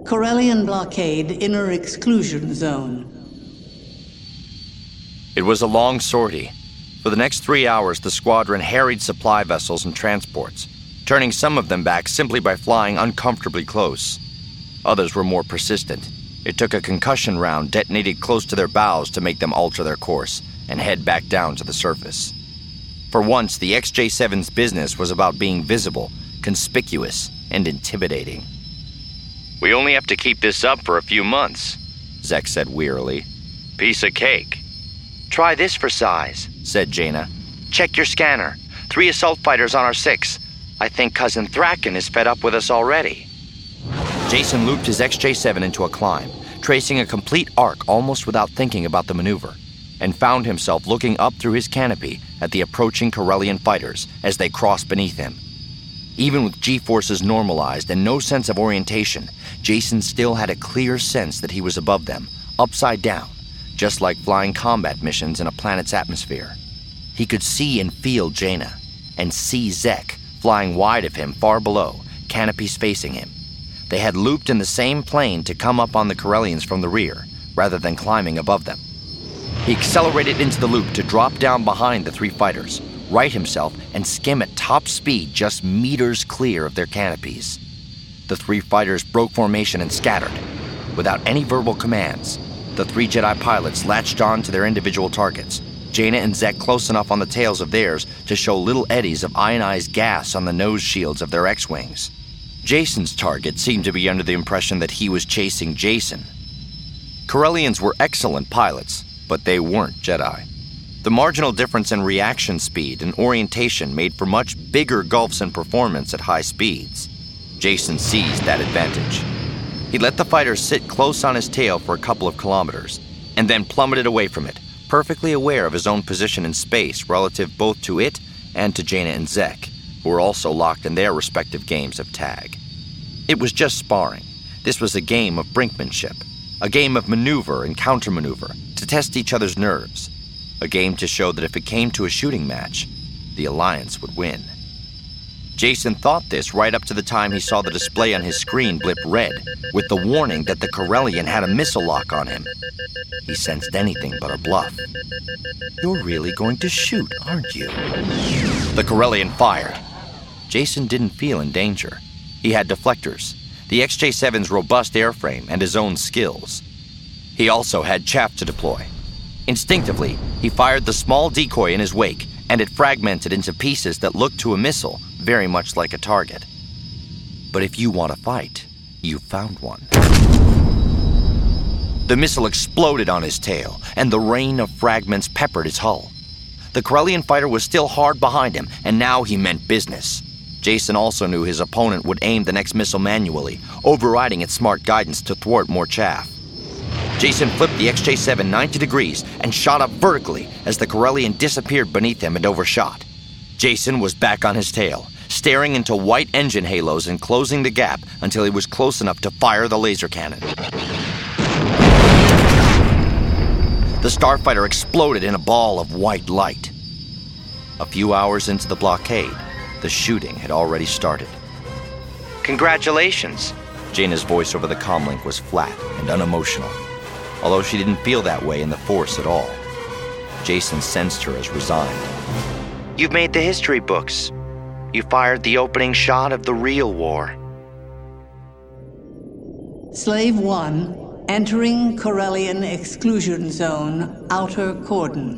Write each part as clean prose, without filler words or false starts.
Corellian blockade, inner exclusion zone. It was a long sortie. For the next 3 hours, the squadron harried supply vessels and transports, turning some of them back simply by flying uncomfortably close. Others were more persistent. It took a concussion round detonated close to their bows to make them alter their course and head back down to the surface. For once, the XJ-7's business was about being visible, conspicuous, and intimidating. "We only have to keep this up for a few months," Zek said wearily. "Piece of cake." "Try this for size," said Jaina. "Check your scanner. 3 assault fighters on our 6. I think Cousin Thrackan is fed up with us already." Jason looped his XJ-7 into a climb, tracing a complete arc almost without thinking about the maneuver, and found himself looking up through his canopy at the approaching Corellian fighters as they crossed beneath him. Even with G-forces normalized and no sense of orientation, Jason still had a clear sense that he was above them, upside down, just like flying combat missions in a planet's atmosphere. He could see and feel Jaina, and see Zek flying wide of him far below, canopies facing him. They had looped in the same plane to come up on the Corellians from the rear, rather than climbing above them. He accelerated into the loop to drop down behind the 3 fighters, right himself, and skim at top speed just meters clear of their canopies. The 3 fighters broke formation and scattered. Without any verbal commands, the 3 Jedi pilots latched on to their individual targets, Jaina and Zek close enough on the tails of theirs to show little eddies of ionized gas on the nose shields of their X-wings. Jason's target seemed to be under the impression that he was chasing Jason. Corellians were excellent pilots, but they weren't Jedi. The marginal difference in reaction speed and orientation made for much bigger gulfs in performance at high speeds. Jason seized that advantage. He let the fighter sit close on his tail for a couple of kilometers, and then plummeted away from it, perfectly aware of his own position in space relative both to it and to Jaina and Zek, who were also locked in their respective games of tag. It was just sparring. This was a game of brinkmanship, a game of maneuver and countermaneuver to test each other's nerves, a game to show that if it came to a shooting match, the Alliance would win. Jason thought this right up to the time he saw the display on his screen blip red, with the warning that the Corellian had a missile lock on him. He sensed anything but a bluff. "You're really going to shoot, aren't you?" The Corellian fired. Jason didn't feel in danger. He had deflectors, the XJ-7's robust airframe, and his own skills. He also had chaff to deploy. Instinctively, he fired the small decoy in his wake, and it fragmented into pieces that looked to a missile very much like a target. But if you want to fight, you found one. The missile exploded on his tail, and the rain of fragments peppered his hull. The Corellian fighter was still hard behind him, and now he meant business. Jason also knew his opponent would aim the next missile manually, overriding its smart guidance to thwart more chaff. Jason flipped the XJ-7 90 degrees and shot up vertically as the Corellian disappeared beneath him and overshot. Jason was back on his tail, staring into white engine halos and closing the gap until he was close enough to fire the laser cannon. The starfighter exploded in a ball of white light. A few hours into the blockade, the shooting had already started. "Congratulations." Jaina's voice over the comlink was flat and unemotional, although she didn't feel that way in the Force at all. Jason sensed her as resigned. "You've made the history books. You fired the opening shot of the real war." Slave 1, entering Corellian exclusion zone, outer cordon.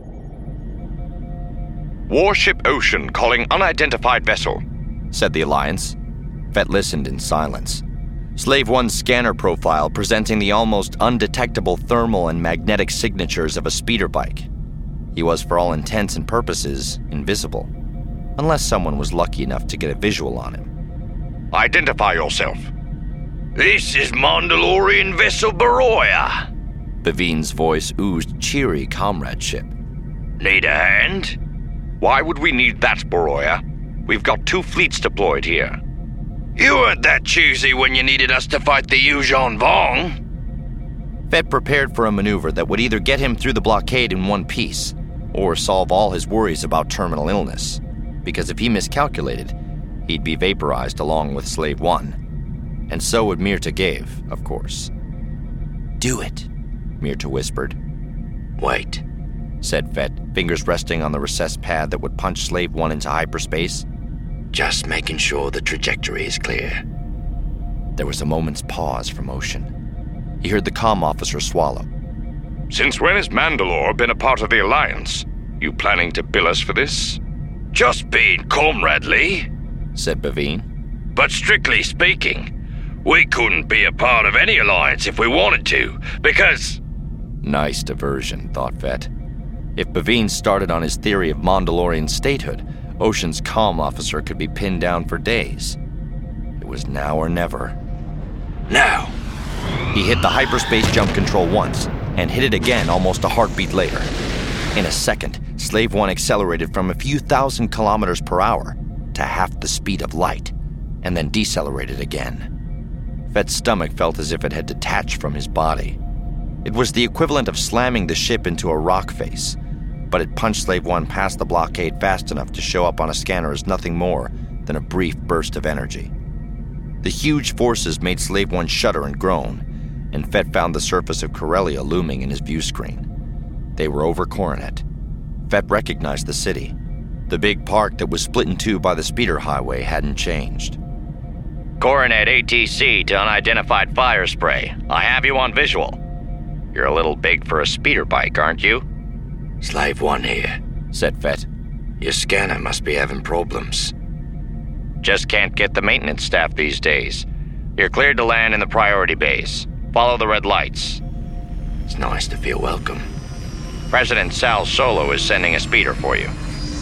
"Warship Ocean calling unidentified vessel," said the Alliance. Fett listened in silence. Slave 1's scanner profile presenting the almost undetectable thermal and magnetic signatures of a speeder bike. He was, for all intents and purposes, invisible, unless someone was lucky enough to get a visual on him. "Identify yourself." "This is Mandalorian vessel Baroya." Bavine's voice oozed cheery comradeship. "Need a hand?" "Why would we need that, Baroya? We've got 2 fleets deployed here." "You weren't that choosy when you needed us to fight the Yuuzhan Vong." Fett prepared for a maneuver that would either get him through the blockade in one piece, or solve all his worries about terminal illness, because if he miscalculated, he'd be vaporized along with Slave 1. And so would Myrta gave, of course. "Do it," Myrta whispered. Wait. Said Fett, fingers resting on the recessed pad that would punch Slave One into hyperspace. Just making sure the trajectory is clear. There was a moment's pause from Ocean. He heard the comm officer swallow. Since when has Mandalore been a part of the Alliance? You planning to bill us for this? Just being comradely, said Bavine. But strictly speaking, we couldn't be a part of any alliance if we wanted to, because... Nice diversion, thought Fett. If Bavine started on his theory of Mandalorian statehood, Ocean's comm officer could be pinned down for days. It was now or never. Now! He hit the hyperspace jump control once, and hit it again almost a heartbeat later. In a second, Slave One accelerated from a few thousand kilometers per hour to half the speed of light, and then decelerated again. Fett's stomach felt as if it had detached from his body. It was the equivalent of slamming the ship into a rock face, but it punched Slave One past the blockade fast enough to show up on a scanner as nothing more than a brief burst of energy. The huge forces made Slave One shudder and groan, and Fett found the surface of Corellia looming in his view screen. They were over Coronet. Fett recognized the city. The big park that was split in two by the speeder highway hadn't changed. Coronet ATC to unidentified fire spray. I have you on visual. You're a little big for a speeder bike, aren't you? Slave One here, said Fett. Your scanner must be having problems. Just can't get the maintenance staff these days. You're cleared to land in the priority base. Follow the red lights. It's nice to feel welcome. President Sal Solo is sending a speeder for you.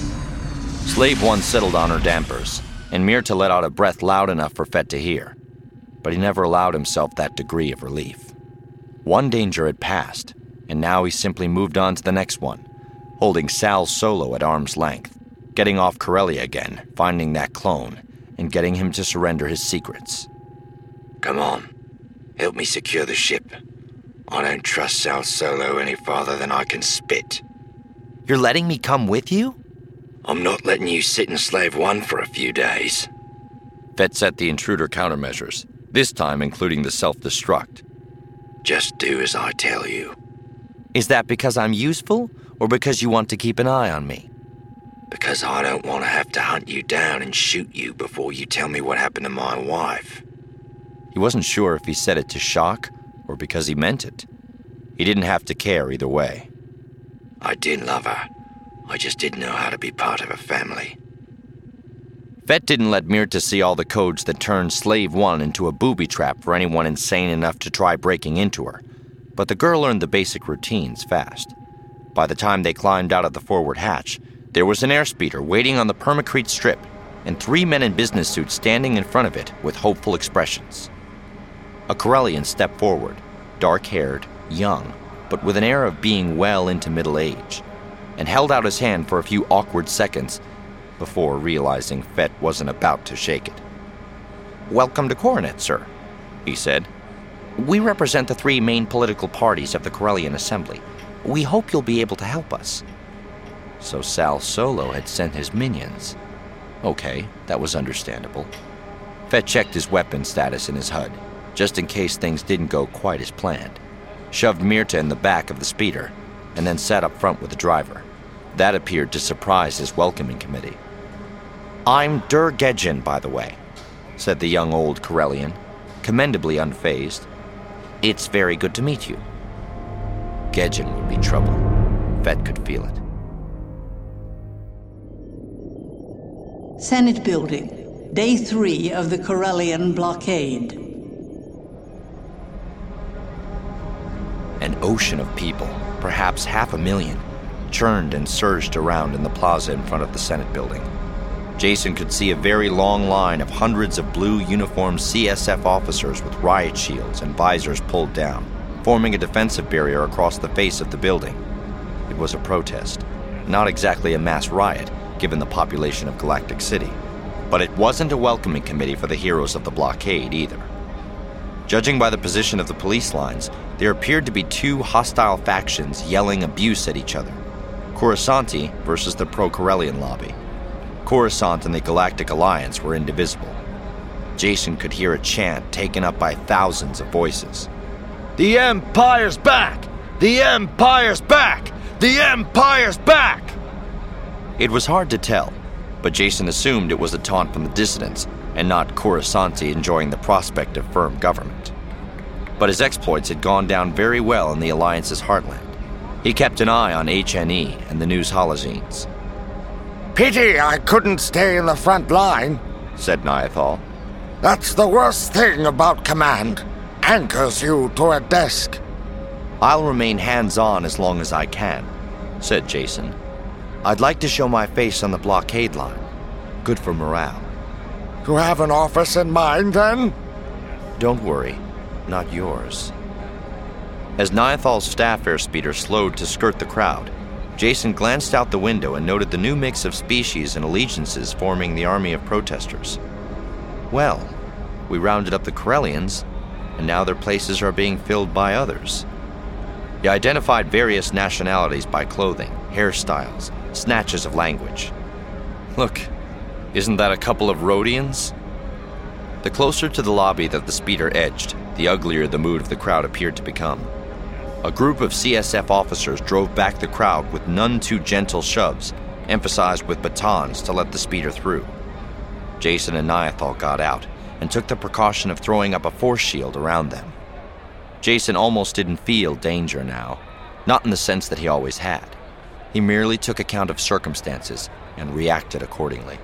Slave One settled on her dampers, and Myrta let out a breath loud enough for Fett to hear. But he never allowed himself that degree of relief. One danger had passed, and now he simply moved on to the next one, holding Sal Solo at arm's length, getting off Corellia again, finding that clone, and getting him to surrender his secrets. Come on. Help me secure the ship. I don't trust Sal Solo any farther than I can spit. You're letting me come with you? I'm not letting you sit in Slave One for a few days. Fett set the intruder countermeasures, this time including the self-destruct. Just do as I tell you. Is that because I'm useful, or because you want to keep an eye on me? Because I don't want to have to hunt you down and shoot you before you tell me what happened to my wife. He wasn't sure if he said it to shock, or because he meant it. He didn't have to care either way. I did love her. I just didn't know how to be part of a family. Fett didn't let Myrta see all the codes that turned Slave One into a booby trap for anyone insane enough to try breaking into her. But the girl learned the basic routines fast. By the time they climbed out of the forward hatch, there was an airspeeder waiting on the Permacrete strip, and 3 men in business suits standing in front of it with hopeful expressions. A Corellian stepped forward, dark-haired, young, but with an air of being well into middle age, and held out his hand for a few awkward seconds before realizing Fett wasn't about to shake it. "Welcome to Coronet, sir," he said. "We represent the 3 main political parties of the Corellian Assembly. We hope you'll be able to help us." So Sal Solo had sent his minions. Okay, that was understandable. Fett checked his weapon status in his HUD, just in case things didn't go quite as planned, shoved Myrta in the back of the speeder, and then sat up front with the driver. That appeared to surprise his welcoming committee. "I'm Dur Gedjin, by the way," said the young old Corellian, commendably unfazed. "It's very good to meet you." Gedjin would be trouble. Fett could feel it. Senate Building, Day 3 of the Corellian blockade. An ocean of people, perhaps 500,000, churned and surged around in the plaza in front of the Senate building. Jason could see a very long line of hundreds of blue uniformed CSF officers with riot shields and visors pulled down, forming a defensive barrier across the face of the building. It was a protest, not exactly a mass riot, given the population of Galactic City, but it wasn't a welcoming committee for the heroes of the blockade either. Judging by the position of the police lines, there appeared to be 2 hostile factions yelling abuse at each other. Coruscanti versus the pro-Corellian lobby. Coruscant and the Galactic Alliance were indivisible. Jason could hear a chant taken up by thousands of voices. The Empire's back! The Empire's back! The Empire's back! It was hard to tell, but Jason assumed it was a taunt from the dissidents and not Coruscanti enjoying the prospect of firm government. But his exploits had gone down very well in the Alliance's heartland. He kept an eye on HNE and the news holozines. Pity I couldn't stay in the front line, said Niathal. That's the worst thing about command. Anchors you to a desk. I'll remain hands-on as long as I can, said Jason. I'd like to show my face on the blockade line. Good for morale. You have an office in mind, then? Don't worry, not yours. As Niathal's staff airspeeder slowed to skirt the crowd, Jason glanced out the window and noted the new mix of species and allegiances forming the army of protesters. Well, we rounded up the Corellians, and now their places are being filled by others. He identified various nationalities by clothing, hairstyles, snatches of language. Look, isn't that a couple of Rhodians? The closer to the lobby that the speeder edged, the uglier the mood of the crowd appeared to become. A group of CSF officers drove back the crowd with none too gentle shoves, emphasized with batons to let the speeder through. Jason and Niathal got out and took the precaution of throwing up a force shield around them. Jason almost didn't feel danger now, not in the sense that he always had. He merely took account of circumstances and reacted accordingly.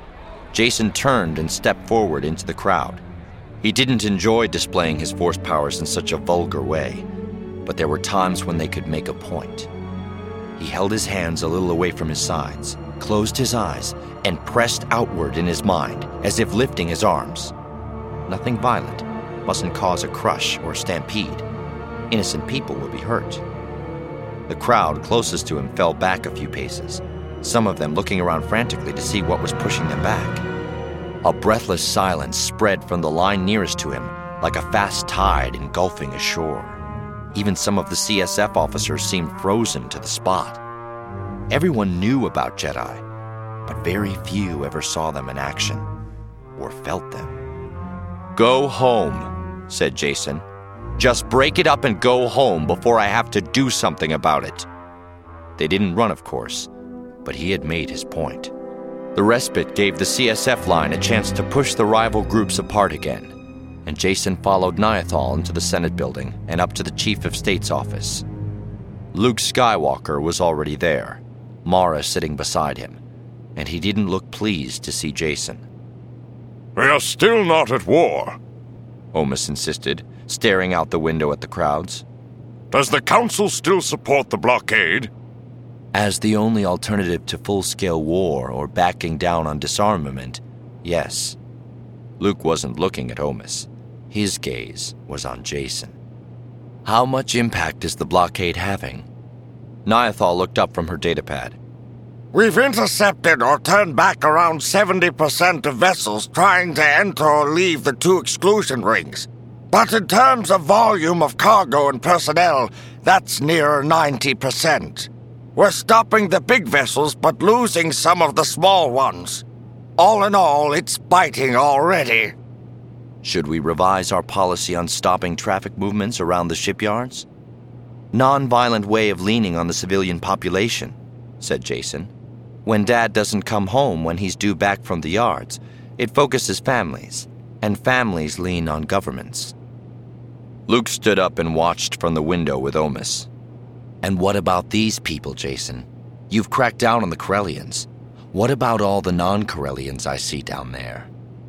Jason turned and stepped forward into the crowd. He didn't enjoy displaying his force powers in such a vulgar way, but there were times when they could make a point. He held his hands a little away from his sides, closed his eyes, and pressed outward in his mind, as if lifting his arms. Nothing violent, mustn't cause a crush or stampede. Innocent people would be hurt. The crowd closest to him fell back a few paces, some of them looking around frantically to see what was pushing them back. A breathless silence spread from the line nearest to him, like a fast tide engulfing a shore. Even some of the CSF officers seemed frozen to the spot. Everyone knew about Jedi, but very few ever saw them in action or felt them. Go home, said Jason. Just break it up and go home before I have to do something about it. They didn't run, of course, but he had made his point. The respite gave the CSF line a chance to push the rival groups apart again, and Jason followed Niathal into the Senate building and up to the Chief of State's office. Luke Skywalker was already there, Mara sitting beside him, and he didn't look pleased to see Jason. We are still not at war, Omis insisted, staring out the window at the crowds. Does the Council still support the blockade? As the only alternative to full-scale war or backing down on disarmament, yes. Luke wasn't looking at Omis. His gaze was on Jason. How much impact is the blockade having? Niathal looked up from her datapad. We've intercepted or turned back around 70% of vessels trying to enter or leave the 2 exclusion rings. But in terms of volume of cargo and personnel, that's near 90%. We're stopping the big vessels but losing some of the small ones. All in all, it's biting already. Should we revise our policy on stopping traffic movements around the shipyards? Non-violent way of leaning on the civilian population, said Jason. When Dad doesn't come home when he's due back from the yards, it focuses families, and families lean on governments. Luke stood up and watched from the window with Omis. And what about these people, Jason? You've cracked down on the Corellians. What about all the non-Corellians I see down there?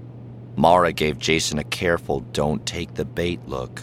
Mara gave Jason a careful don't-take-the-bait look.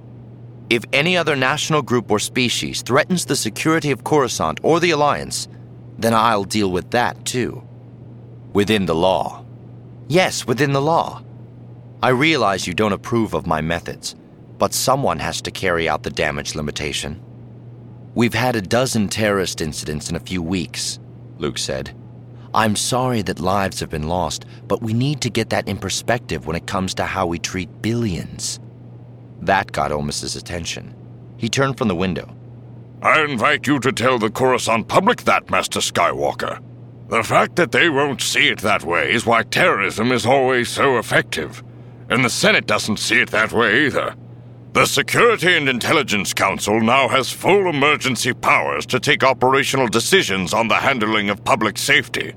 If any other national group or species threatens the security of Coruscant or the Alliance, then I'll deal with that too. Within the law. Yes, within the law. I realize you don't approve of my methods, but someone has to carry out the damage limitation. We've had a dozen terrorist incidents in a few weeks, Luke said. I'm sorry that lives have been lost, but we need to get that in perspective when it comes to how we treat billions. That got Omis's attention. He turned from the window. I invite you to tell the Coruscant public that, Master Skywalker. The fact that they won't see it that way is why terrorism is always so effective. And the Senate doesn't see it that way either. The Security and Intelligence Council now has full emergency powers to take operational decisions on the handling of public safety.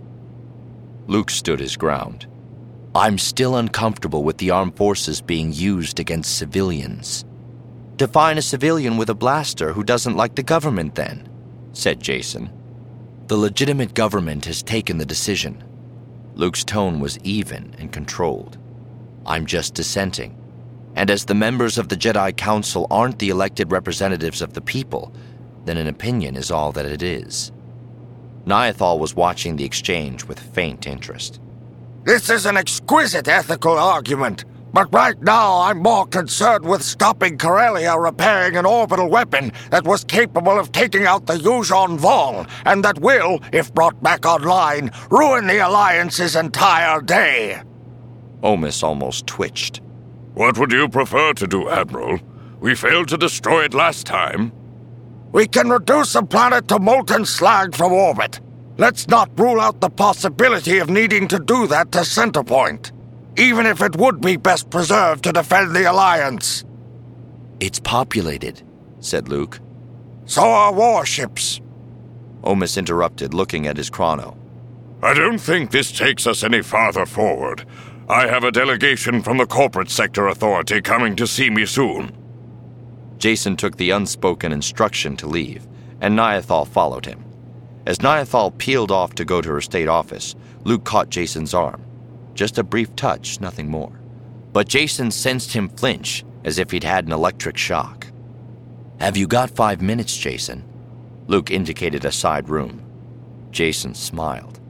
Luke stood his ground. I'm still uncomfortable with the armed forces being used against civilians. Define a civilian with a blaster who doesn't like the government then, said Jason. The legitimate government has taken the decision. Luke's tone was even and controlled. I'm just dissenting. And as the members of the Jedi Council aren't the elected representatives of the people, then an opinion is all that it is. Niathal was watching the exchange with faint interest. This is an exquisite ethical argument, but right now I'm more concerned with stopping Corellia repairing an orbital weapon that was capable of taking out the Yuuzhan Vong, and that will, if brought back online, ruin the Alliance's entire day. Omis almost twitched. What would you prefer to do, Admiral? We failed to destroy it last time. We can reduce the planet to molten slag from orbit. Let's not rule out the possibility of needing to do that to Centerpoint, even if it would be best preserved to defend the Alliance. It's populated, said Luke. So are warships. Omis interrupted, looking at his chrono. I don't think this takes us any farther forward. I have a delegation from the Corporate Sector Authority coming to see me soon. Jason took the unspoken instruction to leave, and Niathal followed him. As Niathal peeled off to go to her state office, Luke caught Jason's arm. Just a brief touch, nothing more. But Jason sensed him flinch, as if he'd had an electric shock. Have you got 5 minutes, Jason? Luke indicated a side room. Jason smiled.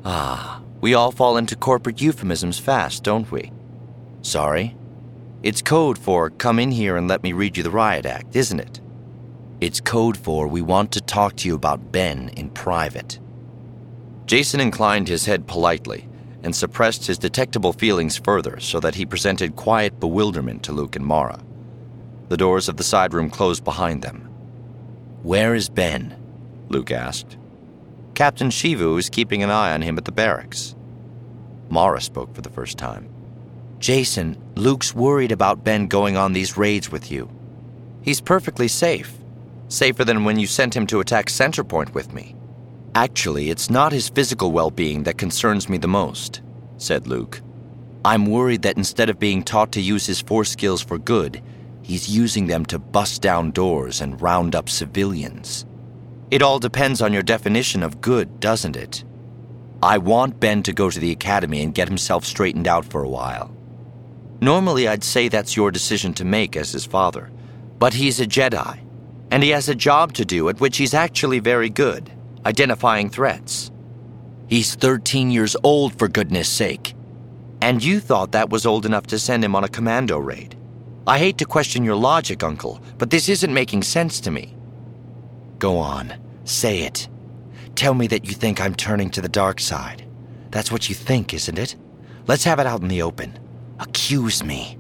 We all fall into corporate euphemisms fast, don't we? Sorry? It's code for come in here and let me read you the riot act, isn't it? It's code for we want to talk to you about Ben in private. Jason inclined his head politely and suppressed his detectable feelings further so that he presented quiet bewilderment to Luke and Mara. The doors of the side room closed behind them. Where is Ben? Luke asked. Captain Shivu is keeping an eye on him at the barracks. Mara spoke for the first time. Jason, Luke's worried about Ben going on these raids with you. He's perfectly safe. Safer than when you sent him to attack Centerpoint with me. Actually, it's not his physical well-being that concerns me the most, said Luke. I'm worried that instead of being taught to use his force skills for good, he's using them to bust down doors and round up civilians. It all depends on your definition of good, doesn't it? I want Ben to go to the academy and get himself straightened out for a while. Normally, I'd say that's your decision to make as his father, but he's a Jedi, and he has a job to do at which he's actually very good, identifying threats. He's 13 years old, for goodness sake. And you thought that was old enough to send him on a commando raid. I hate to question your logic, Uncle, but this isn't making sense to me. Go on, say it. Tell me that you think I'm turning to the dark side. That's what you think, isn't it? Let's have it out in the open. Accuse me.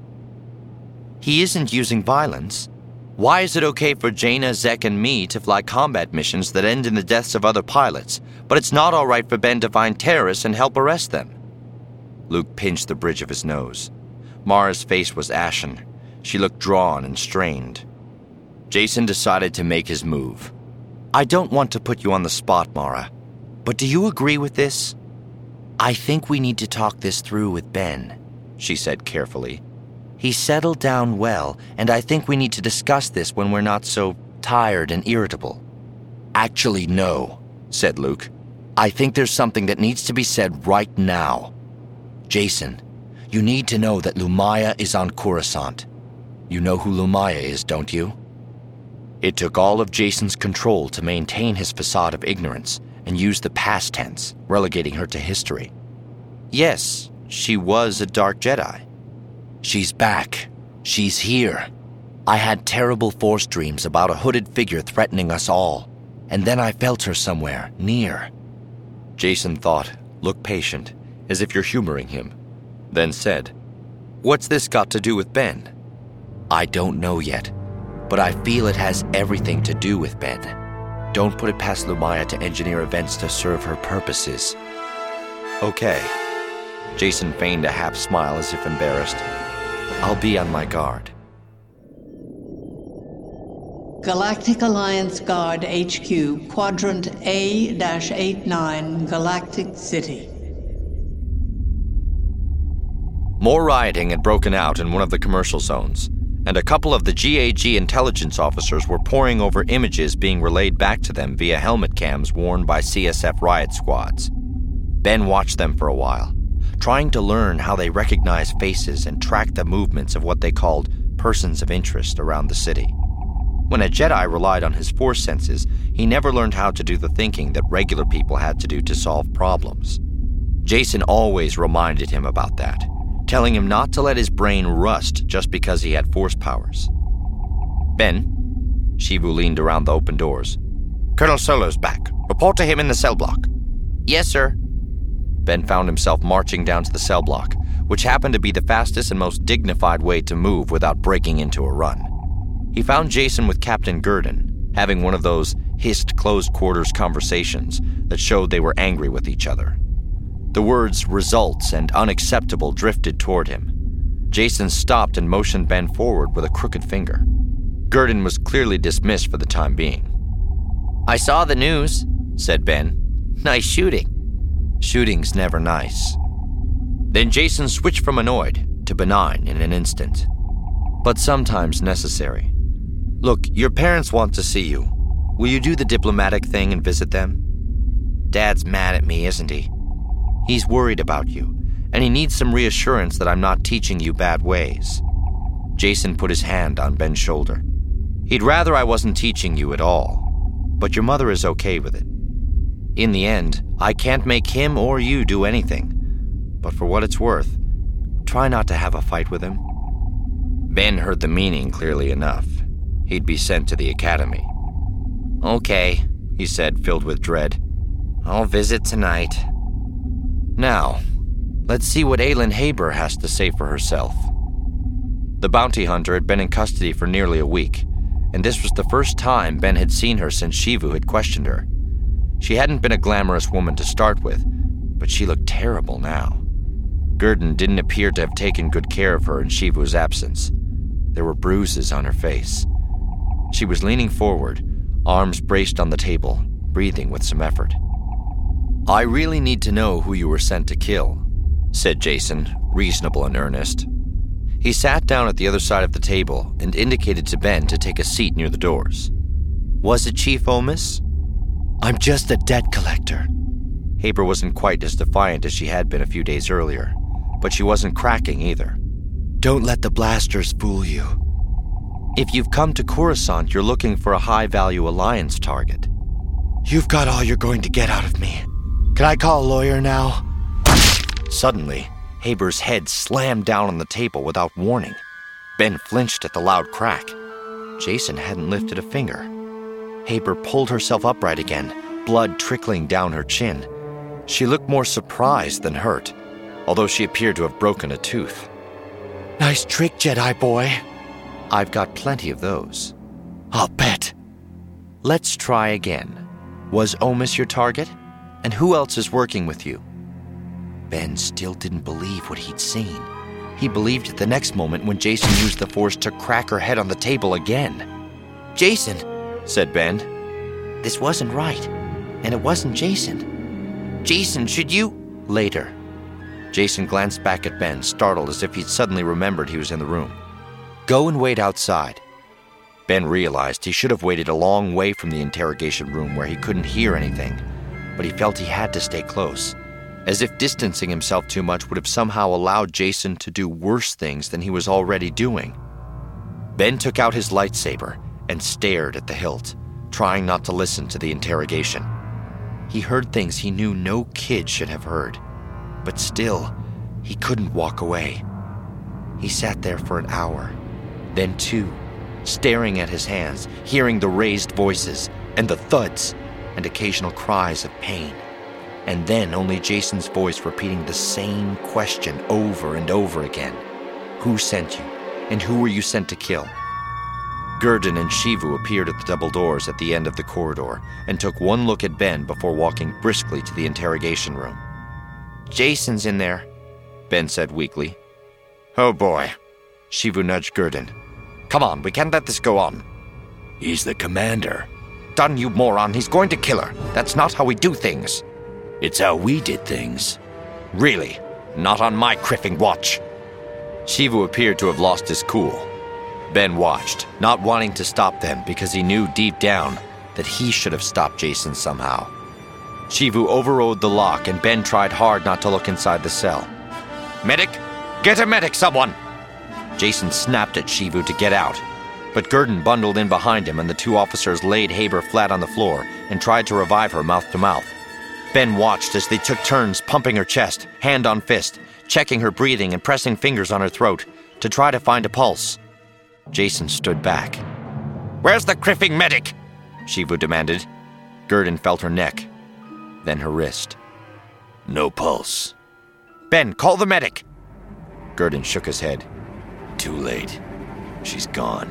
He isn't using violence. Why is it okay for Jaina, Zek, and me to fly combat missions that end in the deaths of other pilots, but it's not all right for Ben to find terrorists and help arrest them? Luke pinched the bridge of his nose. Mara's face was ashen. She looked drawn and strained. Jason decided to make his move. I don't want to put you on the spot, Mara, but do you agree with this? I think we need to talk this through with Ben, she said carefully. He settled down well, and I think we need to discuss this when we're not so tired and irritable. Actually, no, said Luke. I think there's something that needs to be said right now. Jason, you need to know that Lumaya is on Coruscant. You know who Lumaya is, don't you? It took all of Jason's control to maintain his facade of ignorance and use the past tense, relegating her to history. Yes, she was a Dark Jedi. She's back. She's here. I had terrible Force dreams about a hooded figure threatening us all, and then I felt her somewhere, near. Jason thought, look patient, as if you're humoring him, then said, What's this got to do with Ben? I don't know yet, but I feel it has everything to do with Ben. Don't put it past Lumaya to engineer events to serve her purposes. Okay. Jason feigned a half smile as if embarrassed. I'll be on my guard. Galactic Alliance Guard HQ, Quadrant A-89, Galactic City. More rioting had broken out in one of the commercial zones, and a couple of the GAG intelligence officers were poring over images being relayed back to them via helmet cams worn by CSF riot squads. Ben watched them for a while, trying to learn how they recognize faces and track the movements of what they called persons of interest around the city. When a Jedi relied on his Force senses, he never learned how to do the thinking that regular people had to do to solve problems. Jacen always reminded him about that, telling him not to let his brain rust just because he had Force powers. Ben? Sheevu leaned around the open doors. Colonel Solo's back. Report to him in the cell block. Yes, sir. Ben found himself marching down to the cell block, which happened to be the fastest and most dignified way to move without breaking into a run. He found Jacen with Captain Gurdon, having one of those hissed closed quarters conversations that showed they were angry with each other. The words results and unacceptable drifted toward him. Jacen stopped and motioned Ben forward with a crooked finger. Gurdon was clearly dismissed for the time being. I saw the news, said Ben. Nice shooting. Shooting's never nice. Then Jacen switched from annoyed to benign in an instant. But sometimes necessary. Look, your parents want to see you. Will you do the diplomatic thing and visit them? Dad's mad at me, isn't he? He's worried about you, and he needs some reassurance that I'm not teaching you bad ways. Jacen put his hand on Ben's shoulder. He'd rather I wasn't teaching you at all, but your mother is okay with it. In the end, I can't make him or you do anything, but for what it's worth, try not to have a fight with him. Ben heard the meaning clearly enough. He'd be sent to the academy. Okay, he said, filled with dread. I'll visit tonight. Now, let's see what Aylin Haber has to say for herself. The bounty hunter had been in custody for nearly a week, and this was the first time Ben had seen her since Sheevu had questioned her. She hadn't been a glamorous woman to start with, but she looked terrible now. Gurdon didn't appear to have taken good care of her in Sheevu's absence. There were bruises on her face. She was leaning forward, arms braced on the table, breathing with some effort. I really need to know who you were sent to kill, said Jacen, reasonable and earnest. He sat down at the other side of the table and indicated to Ben to take a seat near the doors. Was it Chief Omis? I'm just a debt collector. Haber wasn't quite as defiant as she had been a few days earlier, but she wasn't cracking either. Don't let the blasters fool you. If you've come to Coruscant, you're looking for a high-value Alliance target. You've got all you're going to get out of me. Can I call a lawyer now? Suddenly, Haber's head slammed down on the table without warning. Ben flinched at the loud crack. Jacen hadn't lifted a finger. Haber pulled herself upright again, blood trickling down her chin. She looked more surprised than hurt, although she appeared to have broken a tooth. Nice trick, Jedi boy. I've got plenty of those. I'll bet. Let's try again. Was Omis your target? And who else is working with you? Ben still didn't believe what he'd seen. He believed it the next moment when Jacen used the Force to crack her head on the table again. Jacen, said Ben. This wasn't right, and it wasn't Jacen. Jacen, should you? Later. Jacen glanced back at Ben, startled as if he'd suddenly remembered he was in the room. Go and wait outside. Ben realized he should have waited a long way from the interrogation room where he couldn't hear anything, but he felt he had to stay close, as if distancing himself too much would have somehow allowed Jacen to do worse things than he was already doing. Ben took out his lightsaber and stared at the hilt, trying not to listen to the interrogation. He heard things he knew no kid should have heard, but still, he couldn't walk away. He sat there for an hour, then 2, staring at his hands, hearing the raised voices and the thuds and occasional cries of pain. And then only Jacen's voice repeating the same question over and over again. Who sent you? And who were you sent to kill? Gurdon and Sheevu appeared at the double doors at the end of the corridor and took one look at Ben before walking briskly to the interrogation room. Jacen's in there, Ben said weakly. Oh boy. Shivu nudged Gurdon. Come on, we can't let this go on. He's the commander. Done, you moron. He's going to kill her. That's not how we do things. It's how we did things. Really? Not on my criffing watch. Shivu appeared to have lost his cool. Ben watched, not wanting to stop them because he knew deep down that he should have stopped Jason somehow. Shivu overrode the lock and Ben tried hard not to look inside the cell. Medic! Get a medic, someone! Jason snapped at Shivu to get out, but Gurdon bundled in behind him and the two officers laid Haber flat on the floor and tried to revive her mouth to mouth. Ben watched as they took turns pumping her chest, hand on fist, checking her breathing and pressing fingers on her throat to try to find a pulse. Jason stood back. Where's the criffing medic? Shivu demanded. Gurdon felt her neck, then her wrist. No pulse. Ben, call the medic. Gurdon shook his head. Too late. She's gone.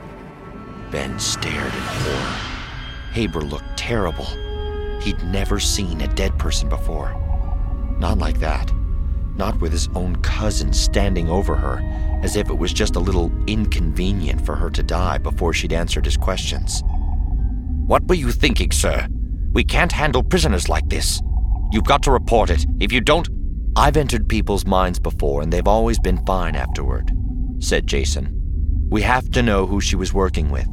Ben stared in horror. Haber looked terrible. He'd never seen a dead person before. Not like that. Not with his own cousin standing over her, as if it was just a little inconvenient for her to die before she'd answered his questions. What were you thinking, sir? We can't handle prisoners like this. You've got to report it. If you don't... I've entered people's minds before, and they've always been fine afterward, said Jason. We have to know who she was working with.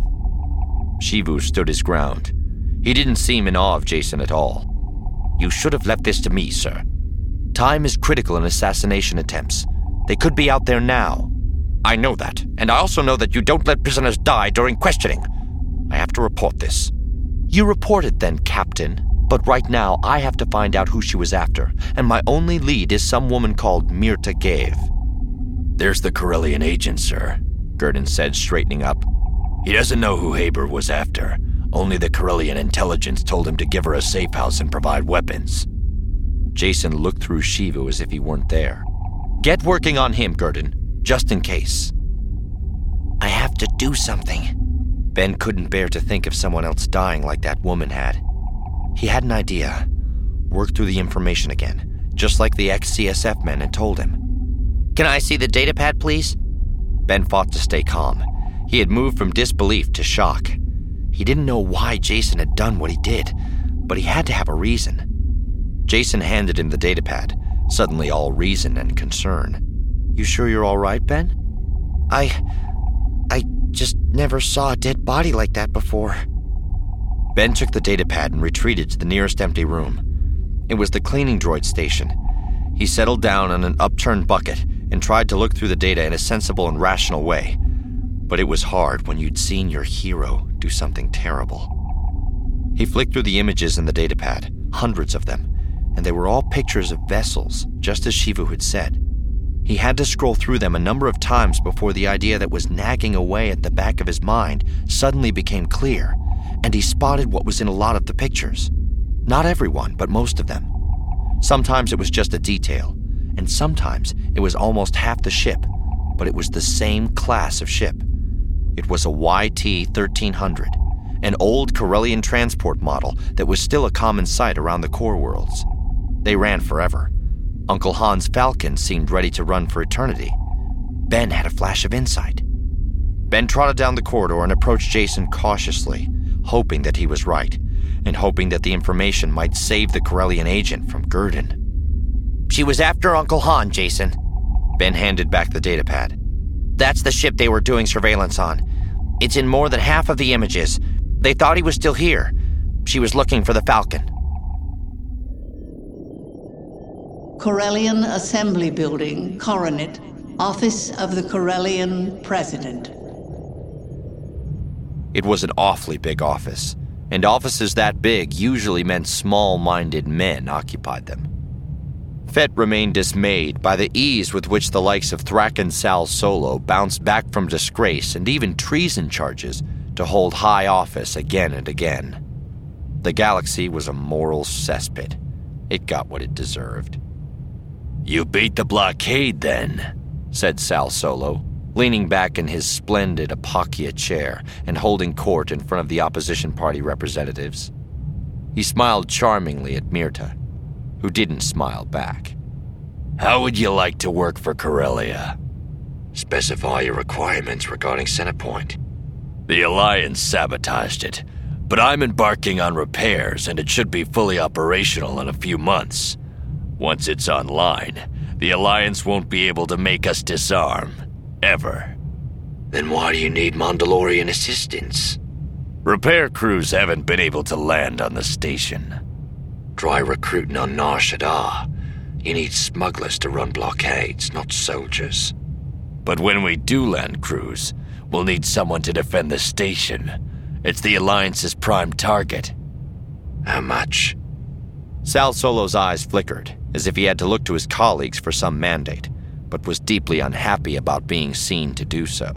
Shivu stood his ground. He didn't seem in awe of Jason at all. You should have left this to me, sir. Time is critical in assassination attempts. They could be out there now. I know that, and I also know that you don't let prisoners die during questioning. I have to report this. You report it then, Captain. But right now, I have to find out who she was after, and my only lead is some woman called Mirta Gave. There's the Corellian agent, sir, Gurdon said, straightening up. He doesn't know who Haber was after. Only the Corellian intelligence told him to give her a safe house and provide weapons. Jason looked through Shivu as if he weren't there. Get working on him, Gurdon, just in case. I have to do something. Ben couldn't bear to think of someone else dying like that woman had. He had an idea. Work through the information again, just like the ex-CSF men had told him. Can I see the datapad, please? Ben fought to stay calm. He had moved from disbelief to shock. He didn't know why Jason had done what he did, but he had to have a reason. Jason handed him the datapad, suddenly all reason and concern. You sure you're all right, Ben? I just never saw a dead body like that before. Ben took the datapad and retreated to the nearest empty room. It was the cleaning droid station. He settled down on an upturned bucket and tried to look through the data in a sensible and rational way. But it was hard when you'd seen your hero do something terrible. He flicked through the images in the datapad, hundreds of them, and they were all pictures of vessels, just as Shivu had said. He had to scroll through them a number of times before the idea that was nagging away at the back of his mind suddenly became clear, and he spotted what was in a lot of the pictures. Not everyone, but most of them. Sometimes it was just a detail, and sometimes it was almost half the ship, but it was the same class of ship. It was a YT-1300, an old Corellian transport model that was still a common sight around the core worlds. They ran forever. Uncle Han's Falcon seemed ready to run for eternity. Ben had a flash of insight. Ben trotted down the corridor and approached Jason cautiously, hoping that he was right, and hoping that the information might save the Corellian agent from Gurdon. She was after Uncle Han, Jason. Ben handed back the datapad. That's the ship they were doing surveillance on. It's in more than half of the images. They thought he was still here. She was looking for the Falcon. Corellian Assembly Building, Coronet, Office of the Corellian President. It was an awfully big office, and offices that big usually meant small-minded men occupied them. Fett remained dismayed by the ease with which the likes of Thrak and Sal Solo bounced back from disgrace and even treason charges to hold high office again and again. The galaxy was a moral cesspit. It got what it deserved. You beat the blockade, then, said Sal Solo, leaning back in his splendid Apokia chair and holding court in front of the opposition party representatives. He smiled charmingly at Mirta, who didn't smile back. How would you like to work for Corellia? Specify your requirements regarding Centerpoint. The Alliance sabotaged it, but I'm embarking on repairs and it should be fully operational in a few months. Once it's online, the Alliance won't be able to make us disarm. Ever. Then why do you need Mandalorian assistance? Repair crews haven't been able to land on the station. Try recruiting on Nar Shaddaa. You need smugglers to run blockades, not soldiers. But when we do land crews, we'll need someone to defend the station. It's the Alliance's prime target. How much? Sal Solo's eyes flickered, as if he had to look to his colleagues for some mandate, but was deeply unhappy about being seen to do so.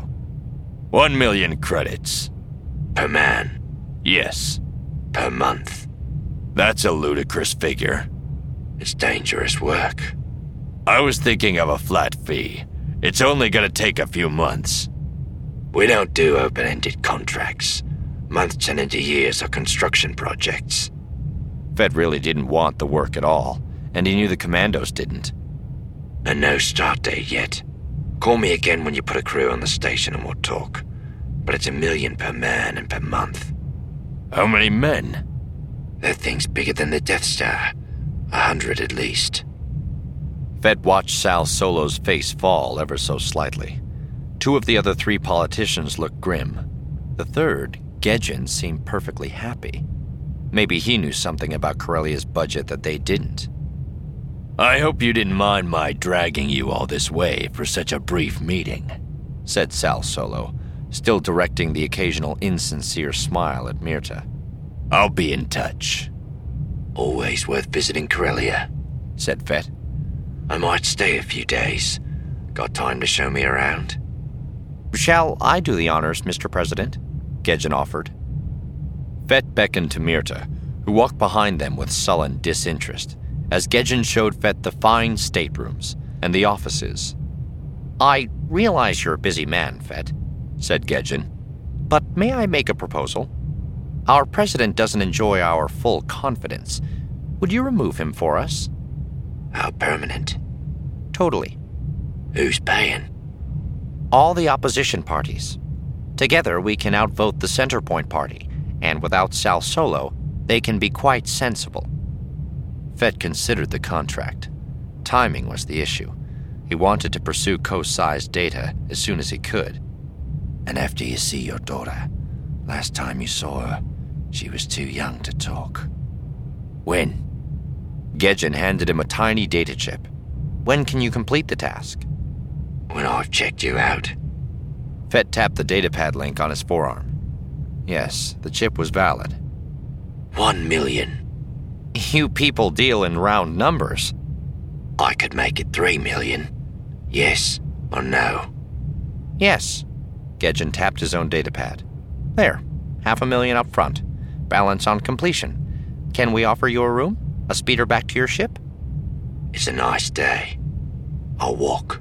1 million credits. Per man? Yes. Per month? That's a ludicrous figure. It's dangerous work. I was thinking of a flat fee. It's only gonna take a few months. We don't do open-ended contracts. Months turn into years or construction projects. Fett really didn't want the work at all, and he knew the commandos didn't. And no start date yet. Call me again when you put a crew on the station and we'll talk. But it's 1 million per man and per month. How many men? That thing's bigger than the Death Star. 100 at least. Fett watched Sal Solo's face fall ever so slightly. 2 of the other 3 politicians looked grim. The third, Gedjin, seemed perfectly happy. Maybe he knew something about Corellia's budget that they didn't. I hope you didn't mind my dragging you all this way for such a brief meeting, said Sal Solo, still directing the occasional insincere smile at Mirta. I'll be in touch. Always worth visiting Corellia, said Fett. I might stay a few days. Got time to show me around? Shall I do the honors, Mr. President? Gedjin offered. Fett beckoned to Mirta, who walked behind them with sullen disinterest, as Gedjin showed Fett the fine staterooms and the offices. I realize you're a busy man, Fett, said Gedjin, but may I make a proposal? Our president doesn't enjoy our full confidence. Would you remove him for us? How permanent? Totally. Who's paying? All the opposition parties. Together we can outvote the Centerpoint party, and without Sal Solo, they can be quite sensible. Fett considered the contract. Timing was the issue. He wanted to pursue co-sized data as soon as he could. And after you see your daughter, last time you saw her, she was too young to talk. When? Gedjin handed him a tiny data chip. When can you complete the task? When I've checked you out. Fett tapped the datapad link on his forearm. Yes, the chip was valid. 1 million. You people deal in round numbers. I could make it 3 million. Yes or no? Yes. Gedjin tapped his own datapad. There, 500,000 up front. Balance on completion. Can we offer you a room? A speeder back to your ship? It's a nice day. I'll walk.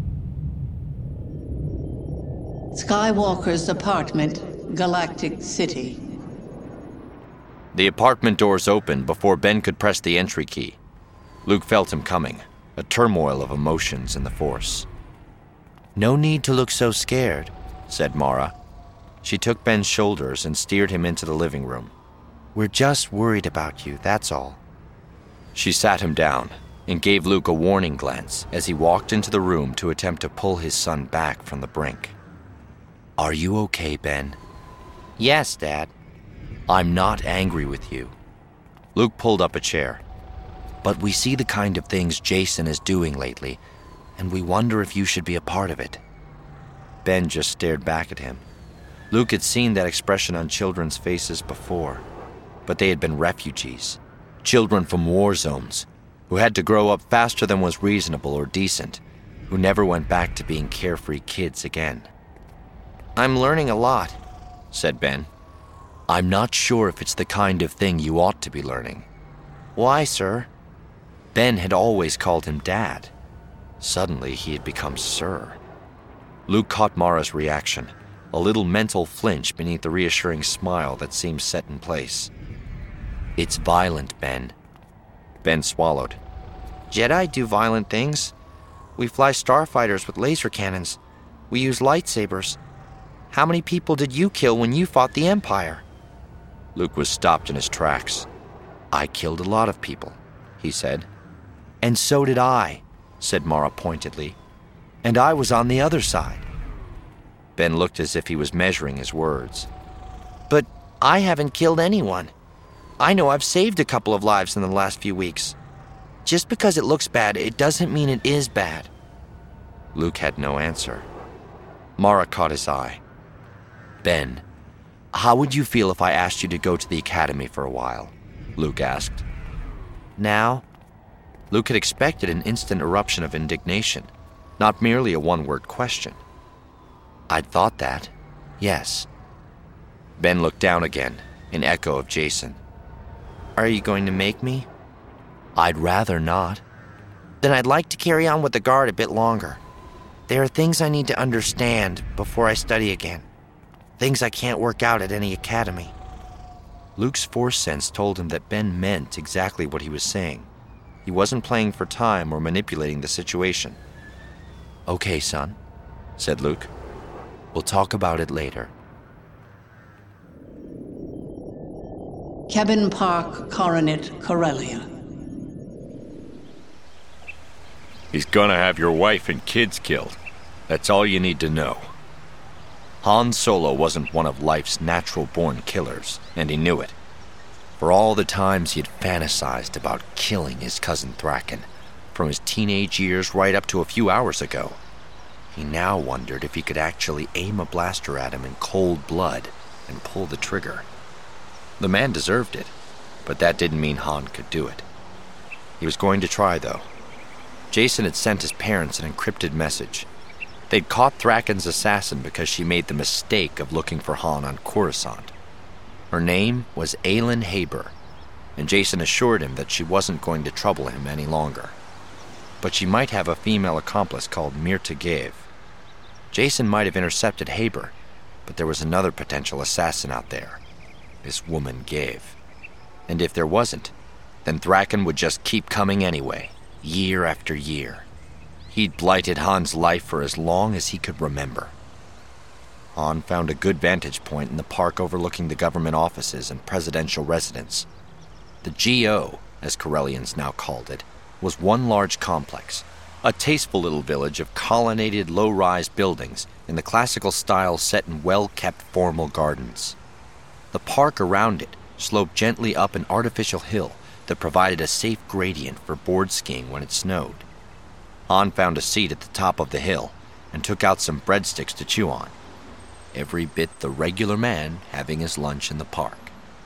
Skywalker's apartment, Galactic City. The apartment doors opened before Ben could press the entry key. Luke felt him coming, a turmoil of emotions in the Force. No need to look so scared, said Mara. She took Ben's shoulders and steered him into the living room. We're just worried about you, that's all. She sat him down and gave Luke a warning glance as he walked into the room to attempt to pull his son back from the brink. Are you okay, Ben? Yes, Dad. I'm not angry with you. Luke pulled up a chair. But we see the kind of things Jacen is doing lately, and we wonder if you should be a part of it. Ben just stared back at him. Luke had seen that expression on children's faces before, but they had been refugees, children from war zones, who had to grow up faster than was reasonable or decent, who never went back to being carefree kids again. I'm learning a lot, said Ben. I'm not sure if it's the kind of thing you ought to be learning. Why, sir? Ben had always called him Dad. Suddenly, he had become Sir. Luke caught Mara's reaction, a little mental flinch beneath the reassuring smile that seemed set in place. It's violent, Ben. Ben swallowed. Jedi do violent things. We fly starfighters with laser cannons. We use lightsabers. How many people did you kill when you fought the Empire? Luke was stopped in his tracks. I killed a lot of people, he said. And so did I, said Mara pointedly. And I was on the other side. Ben looked as if he was measuring his words. But I haven't killed anyone. I know I've saved a couple of lives in the last few weeks. Just because it looks bad, it doesn't mean it is bad. Luke had no answer. Mara caught his eye. Ben, how would you feel if I asked you to go to the academy for a while? Luke asked. Now? Luke had expected an instant eruption of indignation, not merely a one-word question. I'd thought that, yes. Ben looked down again, in echo of Jacen. Are you going to make me? I'd rather not. Then I'd like to carry on with the Guard a bit longer. There are things I need to understand before I study again. Things I can't work out at any academy. Luke's force sense told him that Ben meant exactly what he was saying. He wasn't playing for time or manipulating the situation. Okay, son, said Luke. We'll talk about it later. Cabin Park Coronet Corellia. He's gonna have your wife and kids killed. That's all you need to know. Han Solo wasn't one of life's natural-born killers, and he knew it. For all the times he had fantasized about killing his cousin Thraken, from his teenage years right up to a few hours ago, he now wondered if he could actually aim a blaster at him in cold blood and pull the trigger. The man deserved it, but that didn't mean Han could do it. He was going to try, though. Jacen had sent his parents an encrypted message. They'd caught Thraken's assassin because she made the mistake of looking for Han on Coruscant. Her name was Aelin Haber, and Jacen assured him that she wasn't going to trouble him any longer. But she might have a female accomplice called Mirta Gave. Jacen might have intercepted Haber, but there was another potential assassin out there. This woman Gave. And if there wasn't, then Thraken would just keep coming anyway, year after year. He'd blighted Han's life for as long as he could remember. Han found a good vantage point in the park overlooking the government offices and presidential residence. The GO, as Corellians now called it, was one large complex, a tasteful little village of colonnaded low-rise buildings in the classical style set in well-kept formal gardens. The park around it sloped gently up an artificial hill that provided a safe gradient for board skiing when it snowed. Han found a seat at the top of the hill and took out some breadsticks to chew on. Every bit the regular man having his lunch in the park.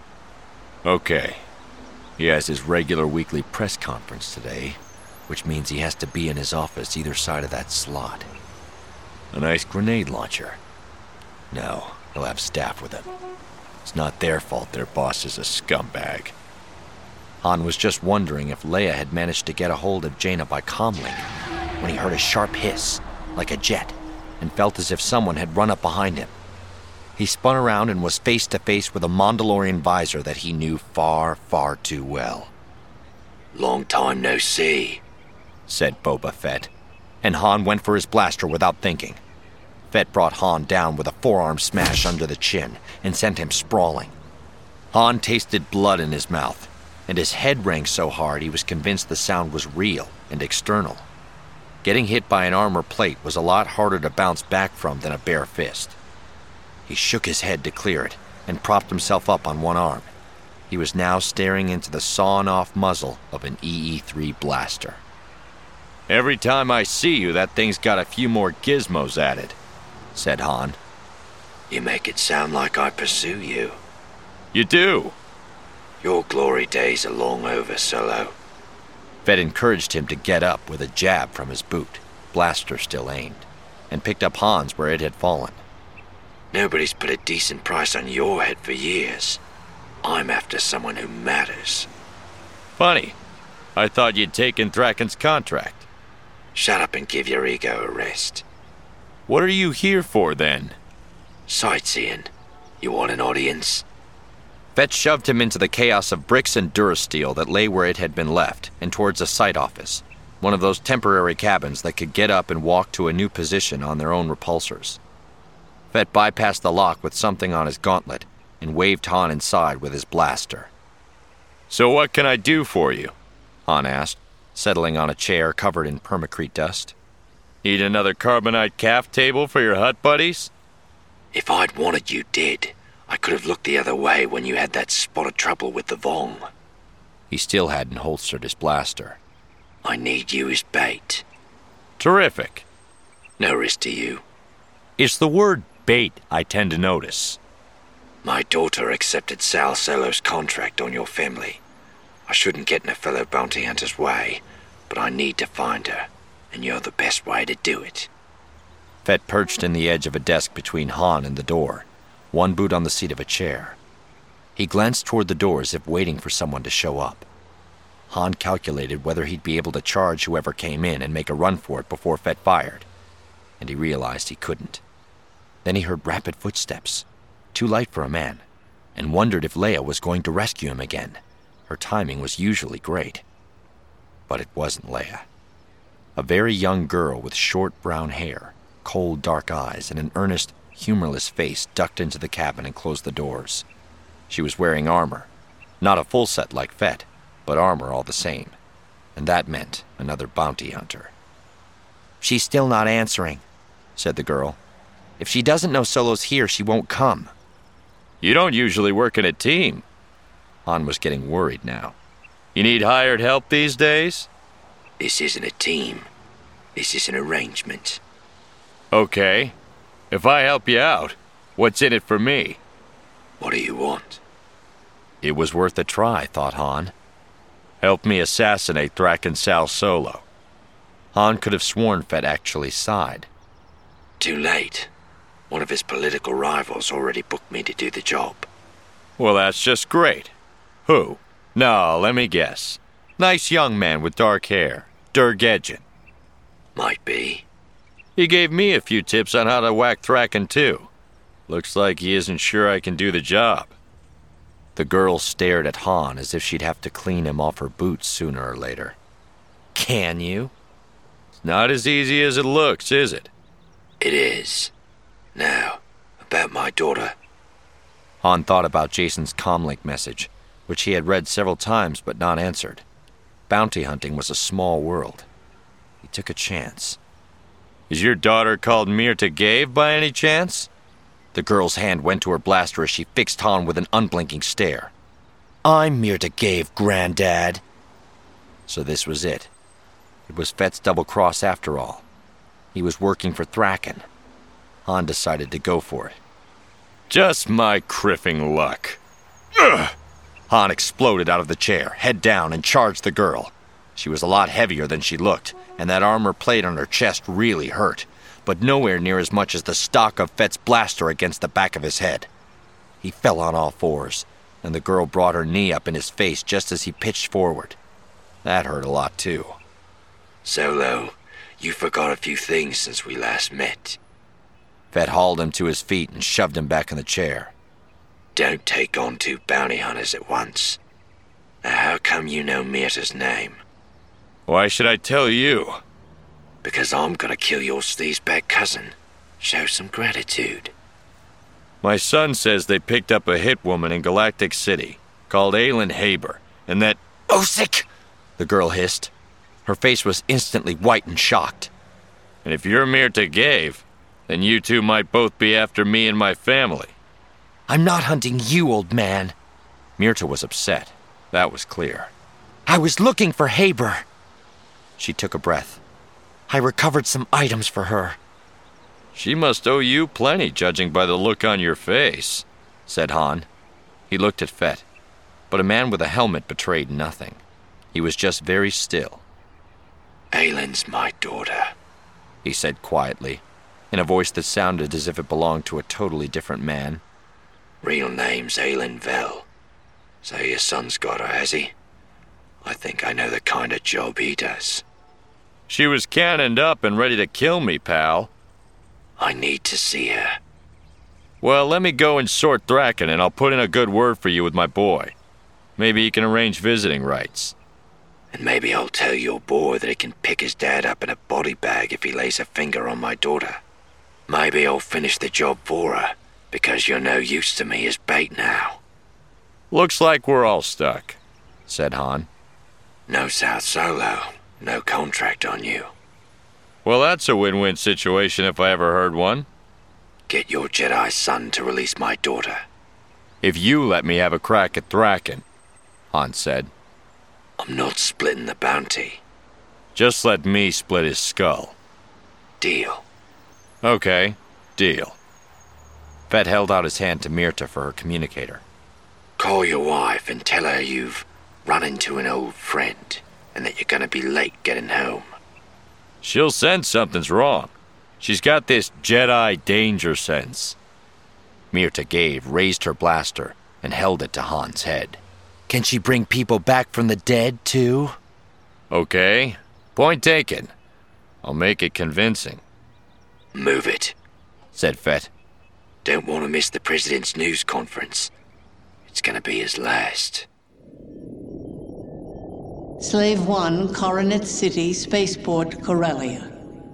Okay. He has his regular weekly press conference today, which means he has to be in his office either side of that slot. A nice grenade launcher. No, he'll have staff with him. It's not their fault their boss is a scumbag. Han was just wondering if Leia had managed to get a hold of Jaina by comlink when he heard a sharp hiss, like a jet, and felt as if someone had run up behind him. He spun around and was face to face with a Mandalorian visor that he knew far, far too well. Long time no see, said Boba Fett, and Han went for his blaster without thinking. Fett brought Han down with a forearm smash under the chin and sent him sprawling. Han tasted blood in his mouth, and his head rang so hard he was convinced the sound was real and external. Getting hit by an armor plate was a lot harder to bounce back from than a bare fist. He shook his head to clear it and propped himself up on one arm. He was now staring into the sawn-off muzzle of an EE-3 blaster. Every time I see you, that thing's got a few more gizmos added, said Han. You make it sound like I pursue you. You do. Your glory days are long over, Solo. Fett encouraged him to get up with a jab from his boot, blaster still aimed, and picked up Han's where it had fallen. Nobody's put a decent price on your head for years. I'm after someone who matters. Funny. I thought you'd taken Thraken's contract. Shut up and give your ego a rest. What are you here for, then? Sightseeing. You want an audience? Fett shoved him into the chaos of bricks and durasteel that lay where it had been left, and towards a site office. one of those temporary cabins that could get up and walk to a new position on their own repulsors. Fett bypassed the lock with something on his gauntlet and waved Han inside with his blaster. So what can I do for you? Han asked, settling on a chair covered in permacrete dust. Need another carbonite calf table for your hut buddies? If I'd wanted you dead, I could have looked the other way when you had that spot of trouble with the Vong. He still hadn't holstered his blaster. I need you as bait. Terrific. No risk to you. It's the word bait I tend to notice. My daughter accepted Sal Solo's contract on your family. I shouldn't get in a fellow bounty hunter's way, but I need to find her, and you're the best way to do it. Fett perched in the edge of a desk between Han and the door, one boot on the seat of a chair. He glanced toward the door as if waiting for someone to show up. Han calculated whether he'd be able to charge whoever came in and make a run for it before Fett fired, and he realized he couldn't. Then he heard rapid footsteps, too light for a man, and wondered if Leia was going to rescue him again. Her timing was usually great. But it wasn't Leia. A very young girl with short brown hair, cold dark eyes, and an earnest, humorless face ducked into the cabin and closed the doors. She was wearing armor, not a full set like Fett, but armor all the same, and that meant another bounty hunter. "She's still not answering," said the girl. "If she doesn't know Solo's here, she won't come." You don't usually work in a team. Han was getting worried now. You need hired help these days? This isn't a team. This is an arrangement. Okay. If I help you out, what's in it for me? What do you want? It was worth a try, thought Han. Help me assassinate Thraken Sal Solo. Han could have sworn Fett actually sighed. Too late. One of his political rivals already booked me to do the job. Well, that's just great. Who? No, let me guess. Nice young man with dark hair. Durgedgen. Might be. He gave me a few tips on how to whack Thraken too. Looks like he isn't sure I can do the job. The girl stared at Han as if she'd have to clean him off her boots sooner or later. Can you? It's not as easy as it looks, is it? It is. Now, about my daughter. Han thought about Jacen's comlink message, which he had read several times but not answered. Bounty hunting was a small world. He took a chance. Is your daughter called Mirta Gave by any chance? The girl's hand went to her blaster as she fixed Han with an unblinking stare. "I'm Mirta Gave, Granddad." So this was it. It was Fett's double cross after all. He was working for Thraken. Han decided to go for it. Just my criffing luck. Ugh! Han exploded out of the chair, head down, and charged the girl. She was a lot heavier than she looked, and that armor plate on her chest really hurt, but nowhere near as much as the stock of Fett's blaster against the back of his head. He fell on all fours, and the girl brought her knee up in his face just as he pitched forward. That hurt a lot, too. Solo, you forgot a few things since we last met. Fett hauled him to his feet and shoved him back in the chair. Don't take on 2 bounty hunters at once. Now, how come you know Mirta's name? Why should I tell you? Because I'm gonna kill your sleazebag cousin. Show some gratitude. My son says they picked up a hit woman in Galactic City called Aelin Haber, and that... "Osik!" the girl hissed. Her face was instantly white and shocked. And if you're Mirta Gave, then you two might both be after me and my family. "I'm not hunting you, old man." Mirta was upset. That was clear. "I was looking for Haber." She took a breath. "I recovered some items for her." She must owe you plenty, judging by the look on your face, said Han. He looked at Fett, but a man with a helmet betrayed nothing. He was just very still. Aelin's my daughter, he said quietly, in a voice that sounded as if it belonged to a totally different man. Real name's Aelin Vel. So your son's got her, has he? I think I know the kind of job he does. She was cannoned up and ready to kill me, pal. I need to see her. Well, let me go and sort Thraken, and I'll put in a good word for you with my boy. Maybe he can arrange visiting rights. And maybe I'll tell your boy that he can pick his dad up in a body bag if he lays a finger on my daughter. Maybe I'll finish the job for her, because you're no use to me as bait now. Looks like we're all stuck, said Han. No South Solo, no contract on you. Well, that's a win-win situation if I ever heard one. Get your Jedi son to release my daughter. If you let me have a crack at Thraken, Han said. I'm not splitting the bounty. Just let me split his skull. Deal. Okay, deal. Fett held out his hand to Mirta for her communicator. Call your wife and tell her you've run into an old friend and that you're gonna be late getting home. She'll sense something's wrong. She's got this Jedi danger sense. Mirta gave, raised her blaster, and held it to Han's head. Can she bring people back from the dead, too? Okay, point taken. I'll make it convincing. Move it, said Fett. Don't want to miss the President's news conference. It's gonna be his last. Slave 1, Coronet City, Spaceport, Corellia.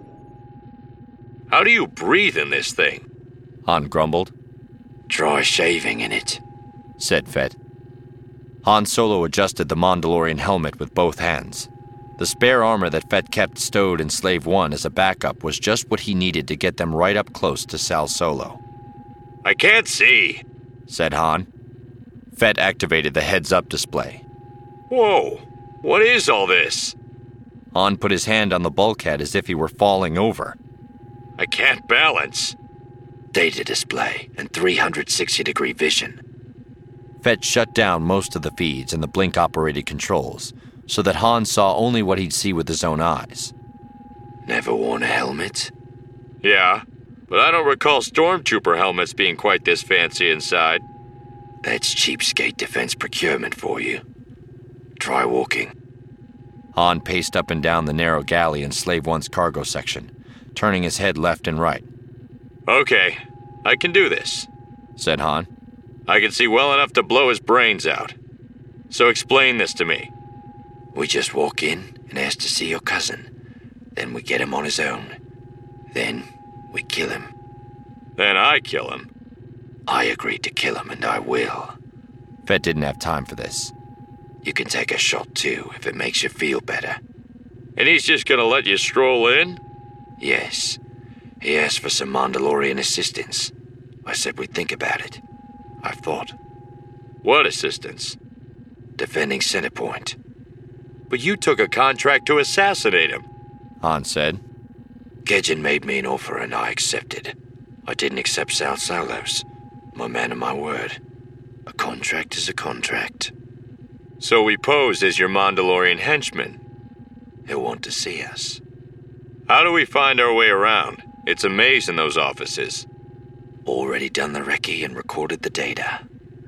How do you breathe in this thing? Han grumbled. Try shaving in it, said Fett. Han Solo adjusted the Mandalorian helmet with both hands. The spare armor that Fett kept stowed in Slave 1 as a backup was just what he needed to get them right up close to Sal Solo. I can't see, said Han. Fett activated the heads-up display. Whoa, what is all this? Han put his hand on the bulkhead as if he were falling over. I can't balance. Data display and 360-degree vision. Fett shut down most of the feeds and the blink-operated controls, so that Han saw only what he'd see with his own eyes. Never worn a helmet? Yeah, but I don't recall stormtrooper helmets being quite this fancy inside. That's cheapskate defense procurement for you. Try walking. Han paced up and down the narrow galley in Slave 1's cargo section, turning his head left and right. Okay, I can do this, said Han. I can see well enough to blow his brains out. So explain this to me. We just walk in and ask to see your cousin. Then we get him on his own. Then we kill him. Then I kill him. I agreed to kill him, and I will. Fett didn't have time for this. You can take a shot too, if it makes you feel better. And he's just gonna let you stroll in? Yes. He asked for some Mandalorian assistance. I said we'd think about it. I thought. What assistance? Defending Centerpoint. But you took a contract to assassinate him, Han said. Gedjin made me an offer and I accepted. I didn't accept Sal Solo's. My man of my word. A contract is a contract. So we posed as your Mandalorian henchmen. He'll want to see us. How do we find our way around? It's a maze in those offices. Already done the recce and recorded the data.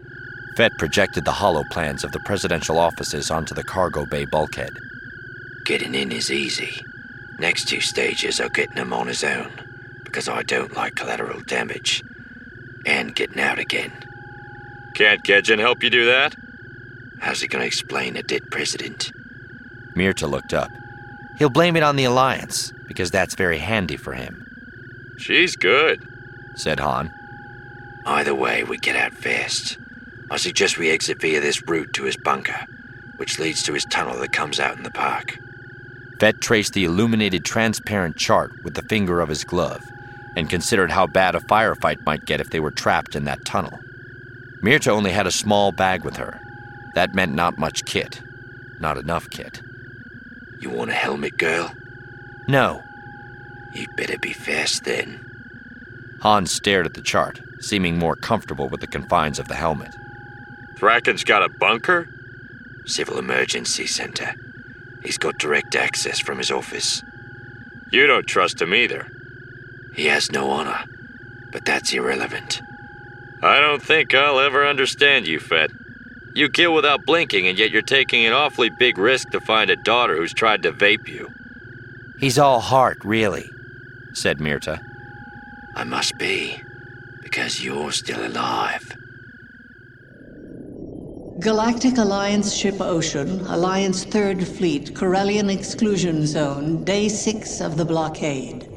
Fett projected the holo plans of the presidential offices onto the cargo bay bulkhead. Getting in is easy. Next 2 stages are getting him on his own, because I don't like collateral damage. And getting out again. Can't Gedjin help you do that? How's he gonna explain a dead president? Mirta looked up. He'll blame it on the Alliance, because that's very handy for him. She's good, said Han. Either way, we get out fast. I suggest we exit via this route to his bunker, which leads to his tunnel that comes out in the park. Fett traced the illuminated transparent chart with the finger of his glove and considered how bad a firefight might get if they were trapped in that tunnel. Mirta only had a small bag with her. That meant not much kit. Not enough kit. You want a helmet, girl? No. You'd better be fast then. Han stared at the chart, seeming more comfortable with the confines of the helmet. Thraken's got a bunker? Civil Emergency Center. He's got direct access from his office. You don't trust him either. He has no honor, but that's irrelevant. I don't think I'll ever understand you, Fett. You kill without blinking, and yet you're taking an awfully big risk to find a daughter who's tried to vape you. He's all heart, really, said Mirta. I must be, because you're still alive. Galactic Alliance Ship Ocean, Alliance 3rd Fleet, Corellian Exclusion Zone, Day 6 of the blockade.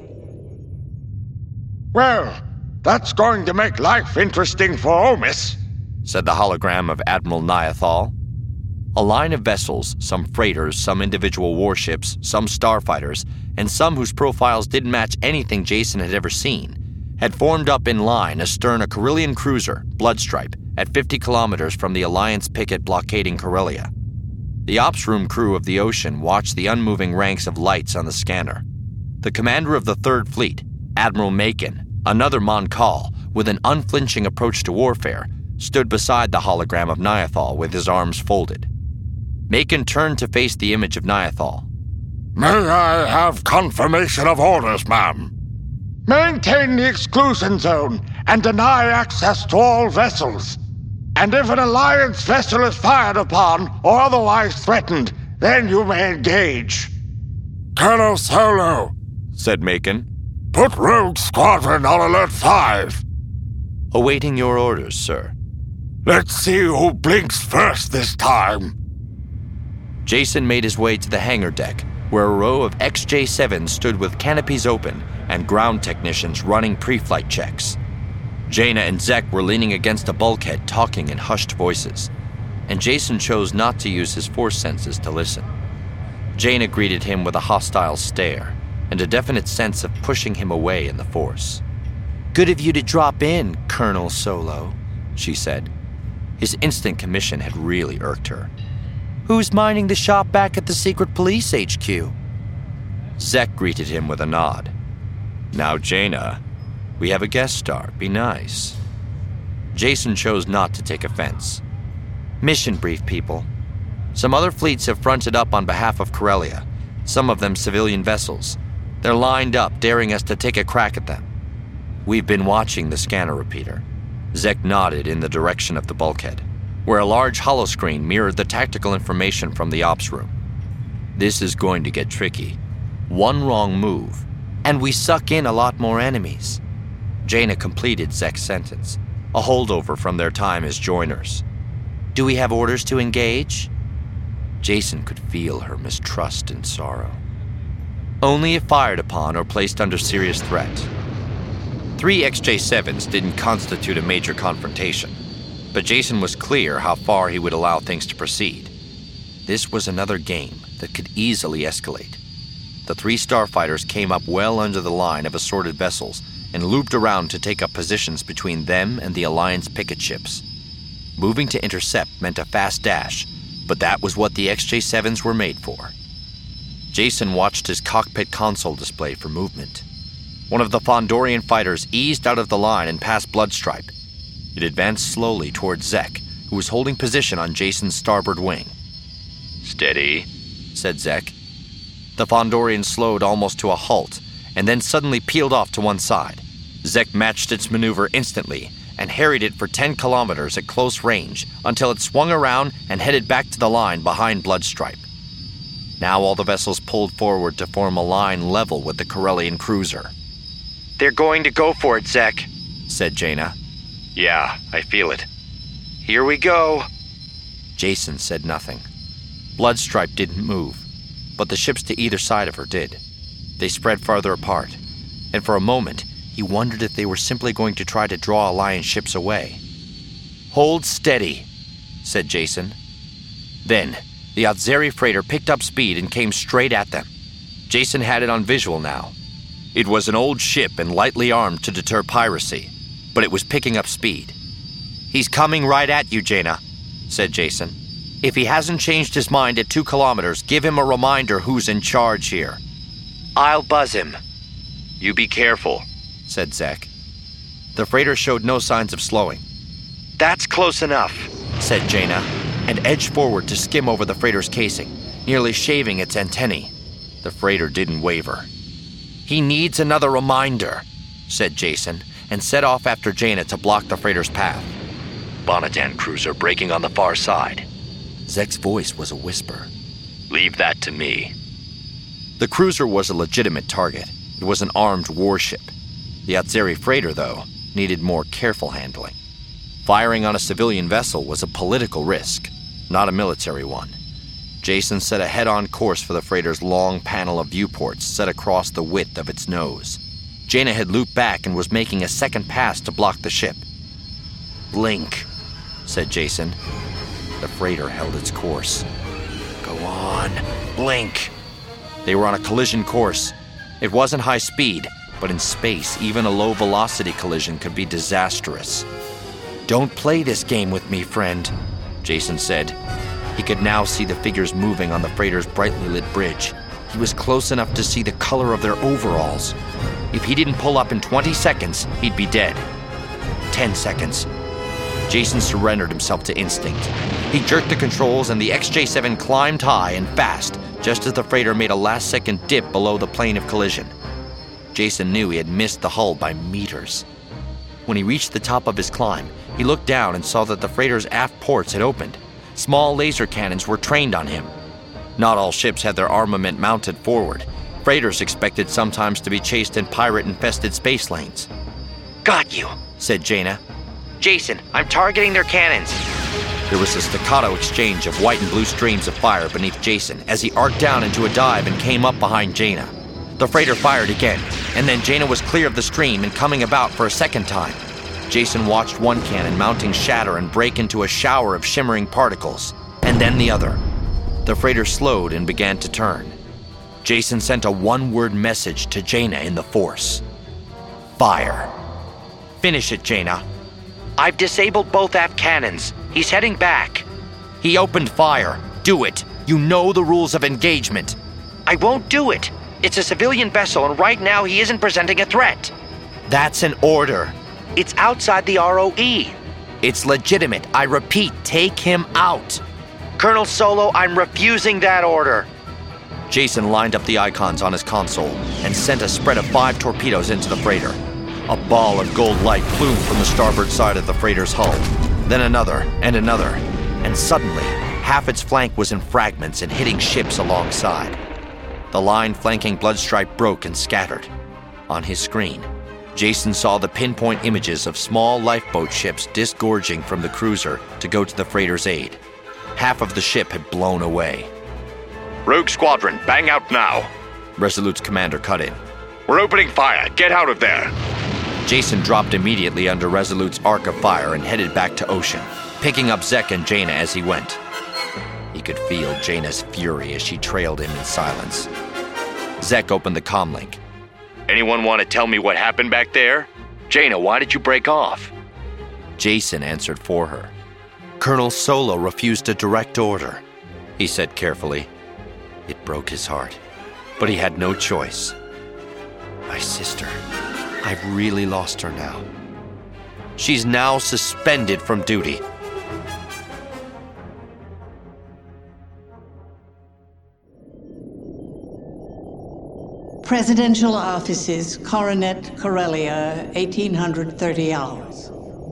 Well, that's going to make life interesting for Omis, said the hologram of Admiral Niathal. A line of vessels, some freighters, some individual warships, some starfighters, and some whose profiles didn't match anything Jason had ever seen, had formed up in line astern a Corellian cruiser, Bloodstripe, at 50 kilometers from the Alliance picket blockading Corellia. The ops room crew of the Ocean watched the unmoving ranks of lights on the scanner. The commander of the 3rd Fleet, Admiral Macon, another Mon Cal, with an unflinching approach to warfare, stood beside the hologram of Niathal with his arms folded. Macon turned to face the image of Niathal. May I have confirmation of orders, ma'am? Maintain the exclusion zone and deny access to all vessels. And if an Alliance vessel is fired upon or otherwise threatened, then you may engage. Colonel Solo, said Macon. Put Rogue Squadron on Alert 5. Awaiting your orders, sir. Let's see who blinks first this time. Jason made his way to the hangar deck, where a row of XJ-7s stood with canopies open and ground technicians running pre-flight checks. Jaina and Zek were leaning against a bulkhead talking in hushed voices, and Jason chose not to use his force senses to listen. Jaina greeted him with a hostile stare and a definite sense of pushing him away in the force. "Good of you to drop in, Colonel Solo," she said. His instant commission had really irked her. "Who's minding the shop back at the secret police HQ?" Zek greeted him with a nod. "Now, Jaina, we have a guest star. Be nice." Jason chose not to take offense. "Mission brief, people. Some other fleets have fronted up on behalf of Corellia, some of them civilian vessels. They're lined up, daring us to take a crack at them. We've been watching the scanner repeater." Zek nodded in the direction of the bulkhead, where a large holoscreen mirrored the tactical information from the ops room. "This is going to get tricky. One wrong move, and we suck in a lot more enemies." Jaina completed Zek's sentence, a holdover from their time as joiners. "Do we have orders to engage?" Jason could feel her mistrust and sorrow. "Only if fired upon or placed under serious threat." 3 XJ-7s didn't constitute a major confrontation, but Jason was clear how far he would allow things to proceed. This was another game that could easily escalate. The 3 starfighters came up well under the line of assorted vessels and looped around to take up positions between them and the Alliance picket ships. Moving to intercept meant a fast dash, but that was what the XJ-7s were made for. Jason watched his cockpit console display for movement. One of the Fondorian fighters eased out of the line and past Bloodstripe. It advanced slowly towards Zek, who was holding position on Jason's starboard wing. "Steady," said Zek. The Fondorian slowed almost to a halt, and then suddenly peeled off to one side. Zek matched its maneuver instantly and harried it for 10 kilometers at close range until it swung around and headed back to the line behind Bloodstripe. Now all the vessels pulled forward to form a line level with the Corellian cruiser. They're going to go for it, Zek, said Jaina. "Yeah, I feel it. Here we go." Jason said nothing. Bloodstripe didn't move, but the ships to either side of her did. They spread farther apart, and for a moment, he wondered if they were simply going to try to draw Alliance ships away. "Hold steady," said Jason. Then, the Atzeri freighter picked up speed and came straight at them. Jason had it on visual now. It was an old ship and lightly armed to deter piracy, but it was picking up speed. "He's coming right at you, Jaina," said Jason. "If he hasn't changed his mind at 2 kilometers, give him a reminder who's in charge here." "I'll buzz him." "You be careful," said Zek. The freighter showed no signs of slowing. "That's close enough," said Jaina, and edged forward to skim over the freighter's casing, nearly shaving its antennae. The freighter didn't waver. "He needs another reminder," said Jason, and set off after Jaina to block the freighter's path. "Bonnetan cruiser breaking on the far side." Zek's voice was a whisper. "Leave that to me." The cruiser was a legitimate target. It was an armed warship. The Atzeri freighter, though, needed more careful handling. Firing on a civilian vessel was a political risk, not a military one. Jason set a head-on course for the freighter's long panel of viewports set across the width of its nose. Jaina had looped back and was making a second pass to block the ship. "Blink," said Jason. The freighter held its course. "Go on, blink." They were on a collision course. It wasn't high speed, but in space, even a low-velocity collision could be disastrous. "Don't play this game with me, friend," Jason said. He could now see the figures moving on the freighter's brightly lit bridge. He was close enough to see the color of their overalls. If he didn't pull up in 20 seconds, he'd be dead. 10 seconds. Jason surrendered himself to instinct. He jerked the controls and the XJ-7 climbed high and fast, just as the freighter made a last-second dip below the plane of collision. Jason knew he had missed the hull by meters. When he reached the top of his climb, he looked down and saw that the freighter's aft ports had opened. Small laser cannons were trained on him. Not all ships had their armament mounted forward. Freighters expected sometimes to be chased in pirate-infested space lanes. Got you, said Jaina. Jason, I'm targeting their cannons. There was a staccato exchange of white and blue streams of fire beneath Jason as he arced down into a dive and came up behind Jaina. The freighter fired again, and then Jaina was clear of the stream and coming about for a second time. Jason watched one cannon mounting shatter and break into a shower of shimmering particles, and then the other. The freighter slowed and began to turn. Jason sent a one-word message to Jaina in the Force. Fire. Finish it, Jaina. I've disabled both aft cannons. He's heading back. He opened fire. Do it. You know the rules of engagement. I won't do it. It's a civilian vessel, and right now he isn't presenting a threat. That's an order. It's outside the ROE. It's legitimate. I repeat, take him out. Colonel Solo, I'm refusing that order. Jason lined up the icons on his console and sent a spread of 5 torpedoes into the freighter. A ball of gold light plumed from the starboard side of the freighter's hull. Then another, and suddenly, half its flank was in fragments and hitting ships alongside. The line flanking Bloodstripe broke and scattered. On his screen, Jason saw the pinpoint images of small lifeboat ships disgorging from the cruiser to go to the freighter's aid. Half of the ship had blown away. Rogue Squadron, bang out now. Resolute's commander cut in. We're opening fire. Get out of there. Jason dropped immediately under Resolute's arc of fire and headed back to Ocean, picking up Zek and Jaina as he went. He could feel Jaina's fury as she trailed him in silence. Zek opened the comlink. Anyone want to tell me what happened back there? Jaina, why did you break off? Jason answered for her. Colonel Solo refused a direct order, he said carefully. It broke his heart, but he had no choice. My sister, I've really lost her now. She's now suspended from duty. Presidential Offices, Coronet Corellia, 1830 hours.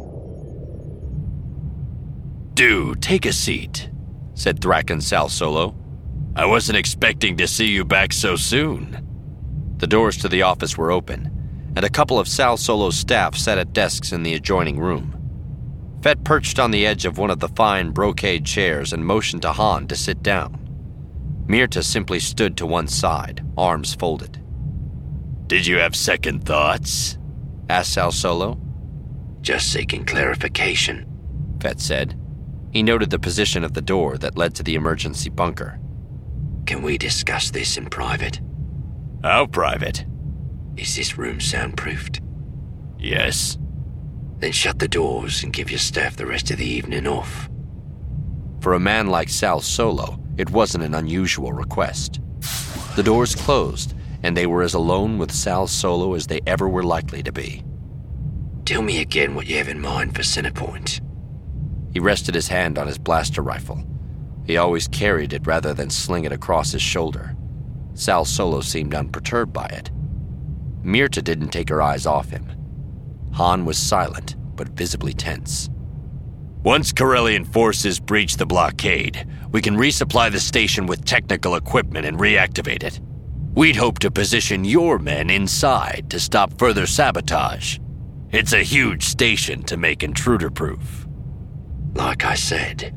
Do take a seat, said Thraken Sal Solo. I wasn't expecting to see you back so soon. The doors to the office were open, and a couple of Sal Solo's staff sat at desks in the adjoining room. Fett perched on the edge of one of the fine brocade chairs and motioned to Han to sit down. Mirta simply stood to one side, arms folded. Did you have second thoughts? Asked Sal Solo. Just seeking clarification, Fett said. He noted the position of the door that led to the emergency bunker. Can we discuss this in private? How private? Is this room soundproofed? Yes. Then shut the doors and give your staff the rest of the evening off. For a man like Sal Solo, it wasn't an unusual request. The doors closed, and they were as alone with Sal Solo as they ever were likely to be. Tell me again what you have in mind for Centerpoint. He rested his hand on his blaster rifle. He always carried it rather than sling it across his shoulder. Sal Solo seemed unperturbed by it. Mirta didn't take her eyes off him. Han was silent, but visibly tense. Once Corellian forces breach the blockade, we can resupply the station with technical equipment and reactivate it. We'd hope to position your men inside to stop further sabotage. It's a huge station to make intruder-proof. Like I said,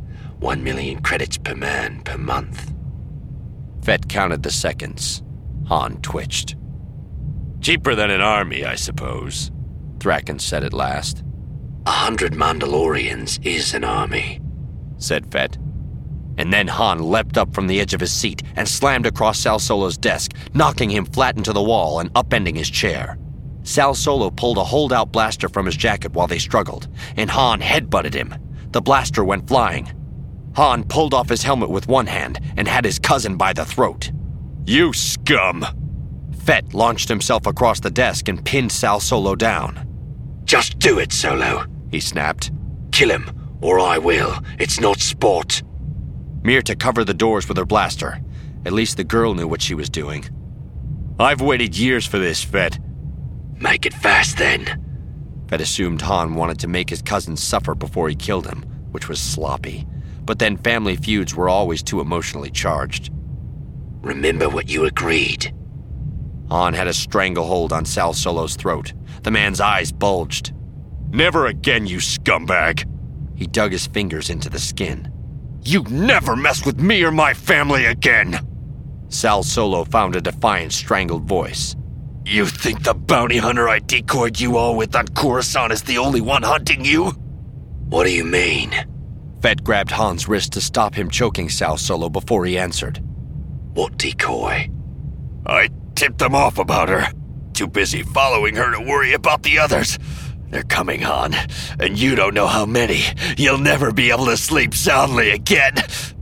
1 million credits per man per month. Fett counted the seconds. Han twitched. Cheaper than an army, I suppose, Thraken said at last. 100 Mandalorians is an army, said Fett. And then Han leapt up from the edge of his seat and slammed across Sal Solo's desk, knocking him flat into the wall and upending his chair. Sal Solo pulled a holdout blaster from his jacket while they struggled, and Han headbutted him. The blaster went flying. Han pulled off his helmet with one hand and had his cousin by the throat. You scum! Fett launched himself across the desk and pinned Sal Solo down. Just do it, Solo, he snapped. Kill him, or I will. It's not sport. Mirta covered the doors with her blaster. At least the girl knew what she was doing. I've waited years for this, Fett. Make it fast, then. Fett assumed Han wanted to make his cousin suffer before he killed him, which was sloppy. But then family feuds were always too emotionally charged. Remember what you agreed. Han had a stranglehold on Sal Solo's throat. The man's eyes bulged. Never again, you scumbag! He dug his fingers into the skin. You never mess with me or my family again! Sal Solo found a defiant, strangled voice. You think the bounty hunter I decoyed you all with on Coruscant is the only one hunting you? What do you mean? Fett grabbed Han's wrist to stop him choking Sal Solo before he answered. What decoy? I tipped them off about her. Too busy following her to worry about the others. They're coming, Han, and you don't know how many. You'll never be able to sleep soundly again.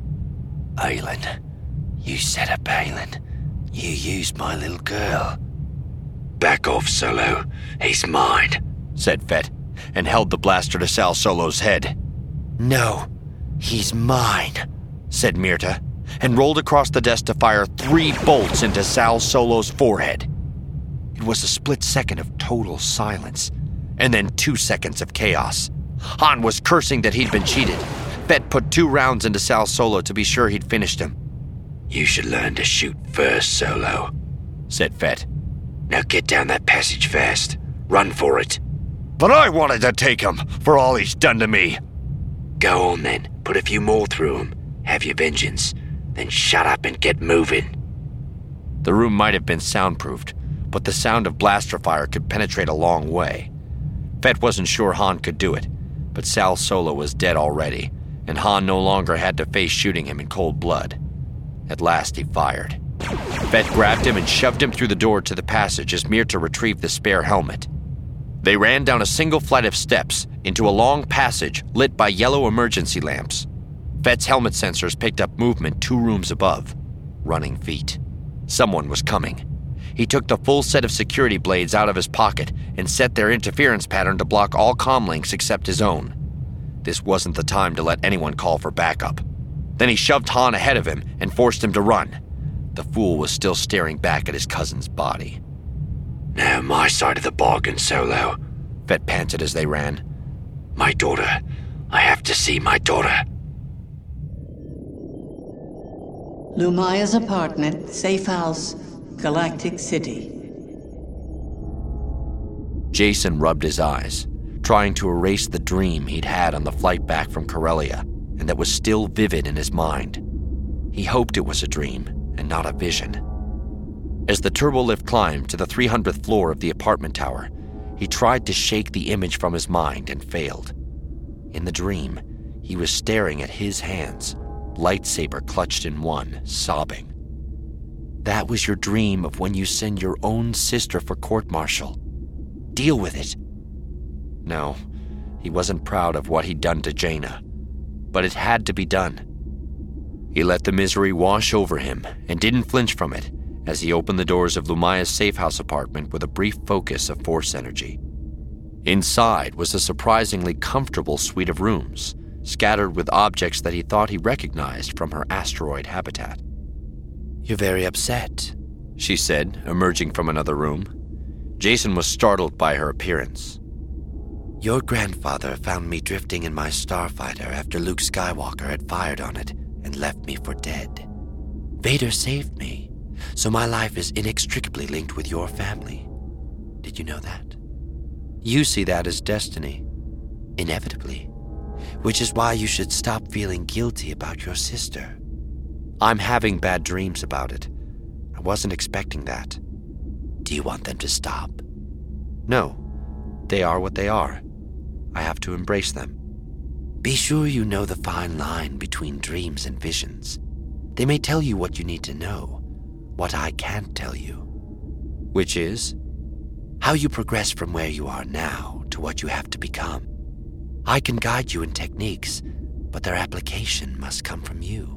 Aaylan. You set up Aaylan. You used my little girl. Back off, Solo. He's mine, said Fett, and held the blaster to Sal Solo's head. No, he's mine, said Mirta, and rolled across the desk to fire 3 bolts into Sal Solo's forehead. It was a split second of total silence, and then 2 seconds of chaos. Han was cursing that he'd been cheated. Fett put 2 rounds into Sal Solo to be sure he'd finished him. You should learn to shoot first, Solo, said Fett. Now get down that passage fast. Run for it. But I wanted to take him, for all he's done to me. Go on then. Put a few more through him. Have your vengeance. Then shut up and get moving. The room might have been soundproofed, but the sound of blaster fire could penetrate a long way. Fett wasn't sure Han could do it, but Sal Solo was dead already, and Han no longer had to face shooting him in cold blood. At last he fired. Fett grabbed him and shoved him through the door to the passage as Mirta retrieved the spare helmet. They ran down a single flight of steps into a long passage lit by yellow emergency lamps. Fett's helmet sensors picked up movement 2 rooms above. Running feet. Someone was coming. He took the full set of security blades out of his pocket and set their interference pattern to block all comlinks except his own. This wasn't the time to let anyone call for backup. Then he shoved Han ahead of him and forced him to run. The fool was still staring back at his cousin's body. Now my side of the bargain, Solo, Fett panted as they ran. My daughter. I have to see my daughter. Lumaya's apartment, safe house, Galactic City. Jacen rubbed his eyes, trying to erase the dream he'd had on the flight back from Corellia, and that was still vivid in his mind. He hoped it was a dream and not a vision. As the turbolift climbed to the 300th floor of the apartment tower, he tried to shake the image from his mind and failed. In the dream, he was staring at his hands, lightsaber clutched in one, sobbing. That was your dream of when you send your own sister for court-martial. Deal with it. No, he wasn't proud of what he'd done to Jaina, but it had to be done. He let the misery wash over him and didn't flinch from it as he opened the doors of Lumaya's safe-house apartment with a brief focus of Force energy. Inside was a surprisingly comfortable suite of rooms, scattered with objects that he thought he recognized from her asteroid habitat. "You're very upset," she said, emerging from another room. Jacen was startled by her appearance. "Your grandfather found me drifting in my starfighter after Luke Skywalker had fired on it and left me for dead. Vader saved me, so my life is inextricably linked with your family. Did you know that? You see that as destiny. Inevitably. which is why you should stop feeling guilty about your sister. I'm having bad dreams about it. I wasn't expecting that. Do you want them to stop? No. They are what they are. I have to embrace them. Be sure you know the fine line between dreams and visions. They may tell you what you need to know, what I can't tell you. Which is how you progress from where you are now to what you have to become. I can guide you in techniques, but their application must come from you.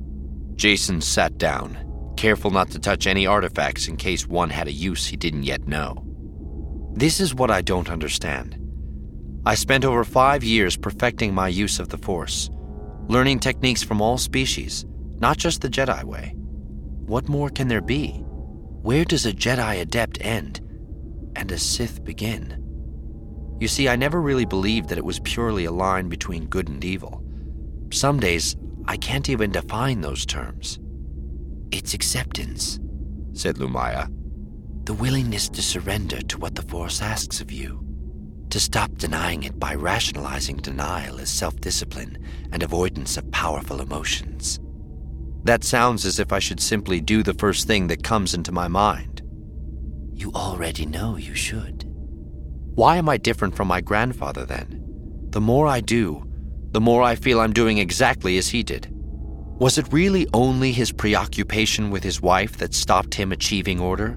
Jason sat down, careful not to touch any artifacts in case one had a use he didn't yet know. This is what I don't understand. I spent over 5 years perfecting my use of the Force, learning techniques from all species, not just the Jedi way. What more can there be? Where does a Jedi adept end and a Sith begin? You see, I never really believed that it was purely a line between good and evil. Some days, I can't even define those terms. It's acceptance, said Lumiya. The willingness to surrender to what the Force asks of you. To stop denying it by rationalizing denial as self-discipline and avoidance of powerful emotions. That sounds as if I should simply do the first thing that comes into my mind. You already know you should. Why am I different from my grandfather then? The more I do, the more I feel I'm doing exactly as he did. Was it really only his preoccupation with his wife that stopped him achieving order?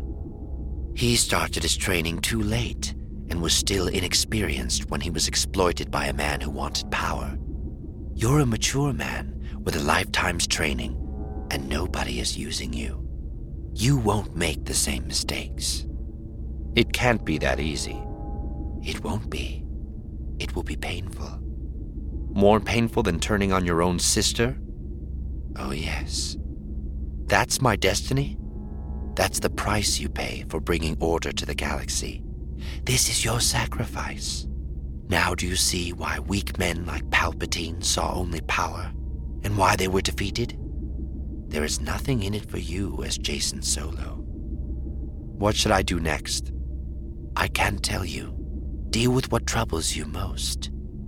He started his training too late and was still inexperienced when he was exploited by a man who wanted power. You're a mature man with a lifetime's training, and nobody is using you. You won't make the same mistakes. It can't be that easy. It won't be. It will be painful. More painful than turning on your own sister? Oh, yes. That's my destiny? That's the price you pay for bringing order to the galaxy. This is your sacrifice. Now do you see why weak men like Palpatine saw only power, and why they were defeated? There is nothing in it for you as Jacen Solo. What should I do next? I can't tell you. Deal with what troubles you most.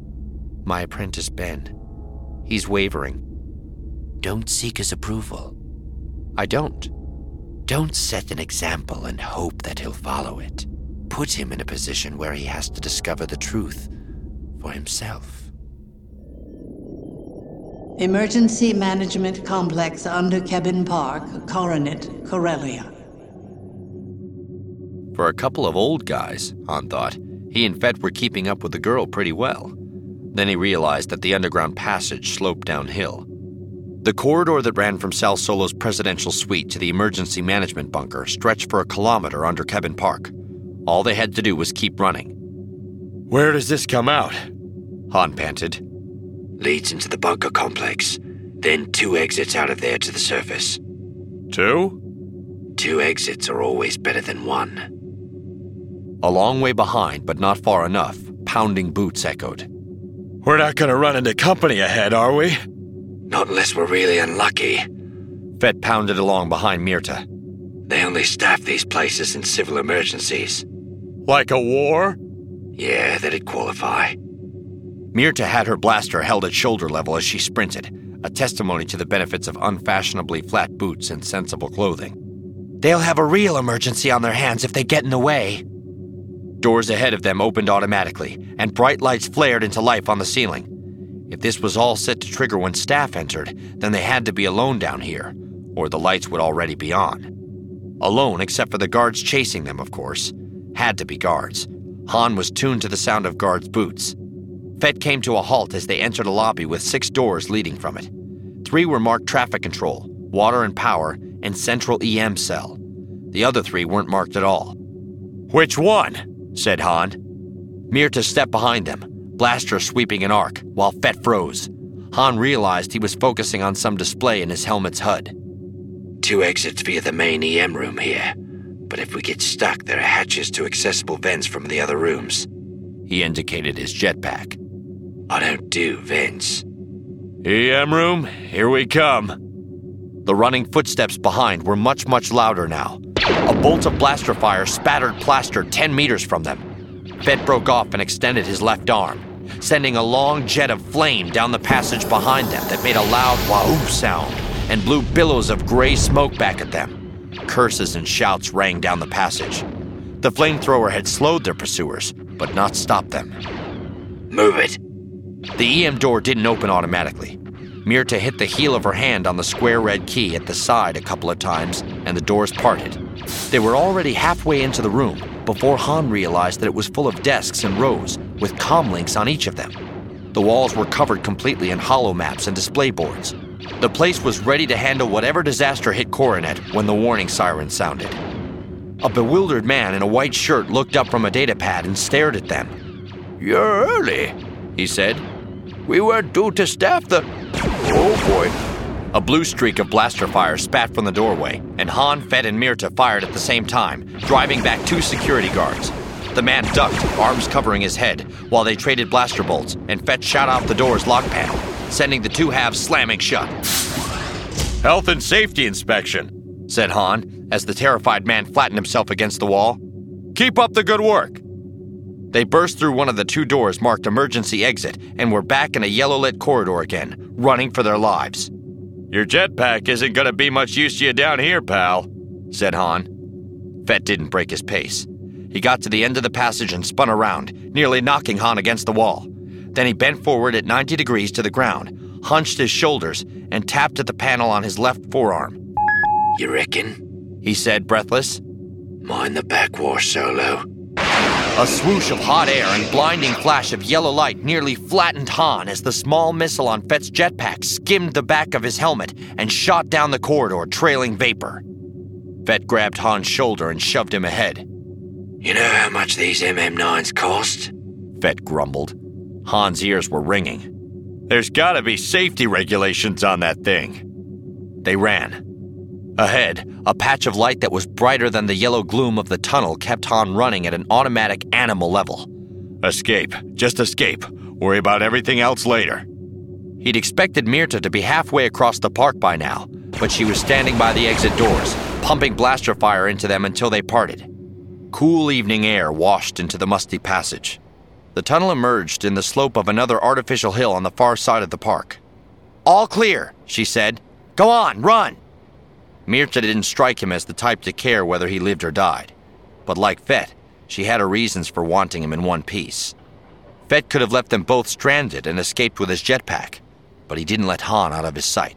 My apprentice Ben. He's wavering. Don't seek his approval. I don't. Don't set an example and hope that he'll follow it. Put him in a position where he has to discover the truth for himself. Emergency Management Complex under Kevin Park, Coronet, Corellia. For a couple of old guys, Han thought, he and Fett were keeping up with the girl pretty well. Then he realized that the underground passage sloped downhill. The corridor that ran from Sal Solo's presidential suite to the emergency management bunker stretched for 1 kilometer under Kevin Park. All they had to do was keep running. Where does this come out? Han panted. Leads into the bunker complex, then 2 exits out of there to the surface. 2? 2 exits are always better than 1. A long way behind, but not far enough, pounding boots echoed. We're not going to run into company ahead, are we? Not unless we're really unlucky. Fett pounded along behind Mirta. They only staff these places in civil emergencies. Like a war? Yeah, that'd qualify. Mirta had her blaster held at shoulder level as she sprinted, a testimony to the benefits of unfashionably flat boots and sensible clothing. They'll have a real emergency on their hands if they get in the way. Doors ahead of them opened automatically, and bright lights flared into life on the ceiling. If this was all set to trigger when staff entered, then they had to be alone down here, or the lights would already be on. Alone, except for the guards chasing them, of course. Had to be guards. Han was tuned to the sound of guards' boots. Fett came to a halt as they entered a lobby with 6 doors leading from it. 3 were marked traffic control, water and power, and central EM cell. The other 3 weren't marked at all. Which one? Said Han. Mirta stepped behind them, blaster sweeping an arc, while Fett froze. Han realized he was focusing on some display in his helmet's HUD. 2 exits via the main EM room here. But if we get stuck, there are hatches to accessible vents from the other rooms. He indicated his jetpack. I don't do vents. EM room, here we come. The running footsteps behind were much, much louder now. A bolt of blaster fire spattered plaster 10 meters from them. Fett broke off and extended his left arm. sending a long jet of flame down the passage behind them that made a loud wahoo sound and blew billows of gray smoke back at them. Curses and shouts rang down the passage. The flamethrower had slowed their pursuers, but not stopped them. Move it. The EM door didn't open automatically. Myrta hit the heel of her hand on the square red key at the side a couple of times, and the doors parted. They were already halfway into the room before Han realized that it was full of desks in rows with comlinks on each of them. The walls were covered completely in holo maps and display boards. The place was ready to handle whatever disaster hit Coronet when the warning siren sounded. A bewildered man in a white shirt looked up from a datapad and stared at them. "You're early," he said. "We were due to staff the... Oh boy." A blue streak of blaster fire spat from the doorway, and Han, Fett, and Myrta fired at the same time, driving back 2 security guards. The man ducked, arms covering his head, while they traded blaster bolts, and Fett shot out the door's lock panel, sending the 2 halves slamming shut. "Health and safety inspection," said Han, as the terrified man flattened himself against the wall. "Keep up the good work." They burst through one of the 2 doors marked emergency exit and were back in a yellow-lit corridor again, running for their lives. "Your jetpack isn't gonna be much use to you down here, pal," said Han. Fett didn't break his pace. He got to the end of the passage and spun around, nearly knocking Han against the wall. Then he bent forward at 90 degrees to the ground, hunched his shoulders, and tapped at the panel on his left forearm. You reckon? He said, breathless. Mind the backwash, Solo. A swoosh of hot air and blinding flash of yellow light nearly flattened Han as the small missile on Fett's jetpack skimmed the back of his helmet and shot down the corridor, trailing vapor. Fett grabbed Han's shoulder and shoved him ahead. You know how much these MM9s cost? Fett grumbled. Han's ears were ringing. There's gotta be safety regulations on that thing. They ran. Ahead, a patch of light that was brighter than the yellow gloom of the tunnel kept Han running at an automatic animal level. Escape. Just escape. Worry about everything else later. He'd expected Myrta to be halfway across the park by now, but she was standing by the exit doors, pumping blaster fire into them until they parted. Cool evening air washed into the musty passage. The tunnel emerged in the slope of another artificial hill on the far side of the park. All clear, she said. Go on, run! Myrta didn't strike him as the type to care whether he lived or died. But like Fett, she had her reasons for wanting him in one piece. Fett could have left them both stranded and escaped with his jetpack, but he didn't let Han out of his sight.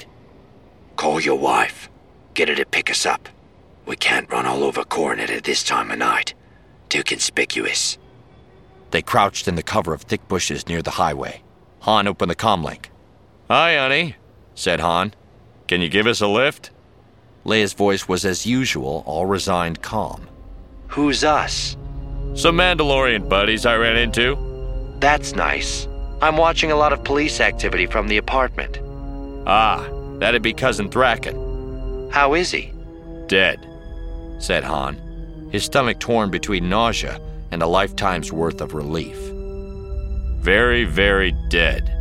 Call your wife. Get her to pick us up. We can't run all over Coronet at this time of night. Too conspicuous. They crouched in the cover of thick bushes near the highway. Han opened the comlink. Hi, honey, said Han. Can you give us a lift? Leia's voice was as usual, all resigned calm. Who's us? Some Mandalorian buddies I ran into. That's nice. I'm watching a lot of police activity from the apartment. Ah, that'd be Cousin Thraken. How is he? Dead, said Han, his stomach torn between nausea and a lifetime's worth of relief. Very, very dead.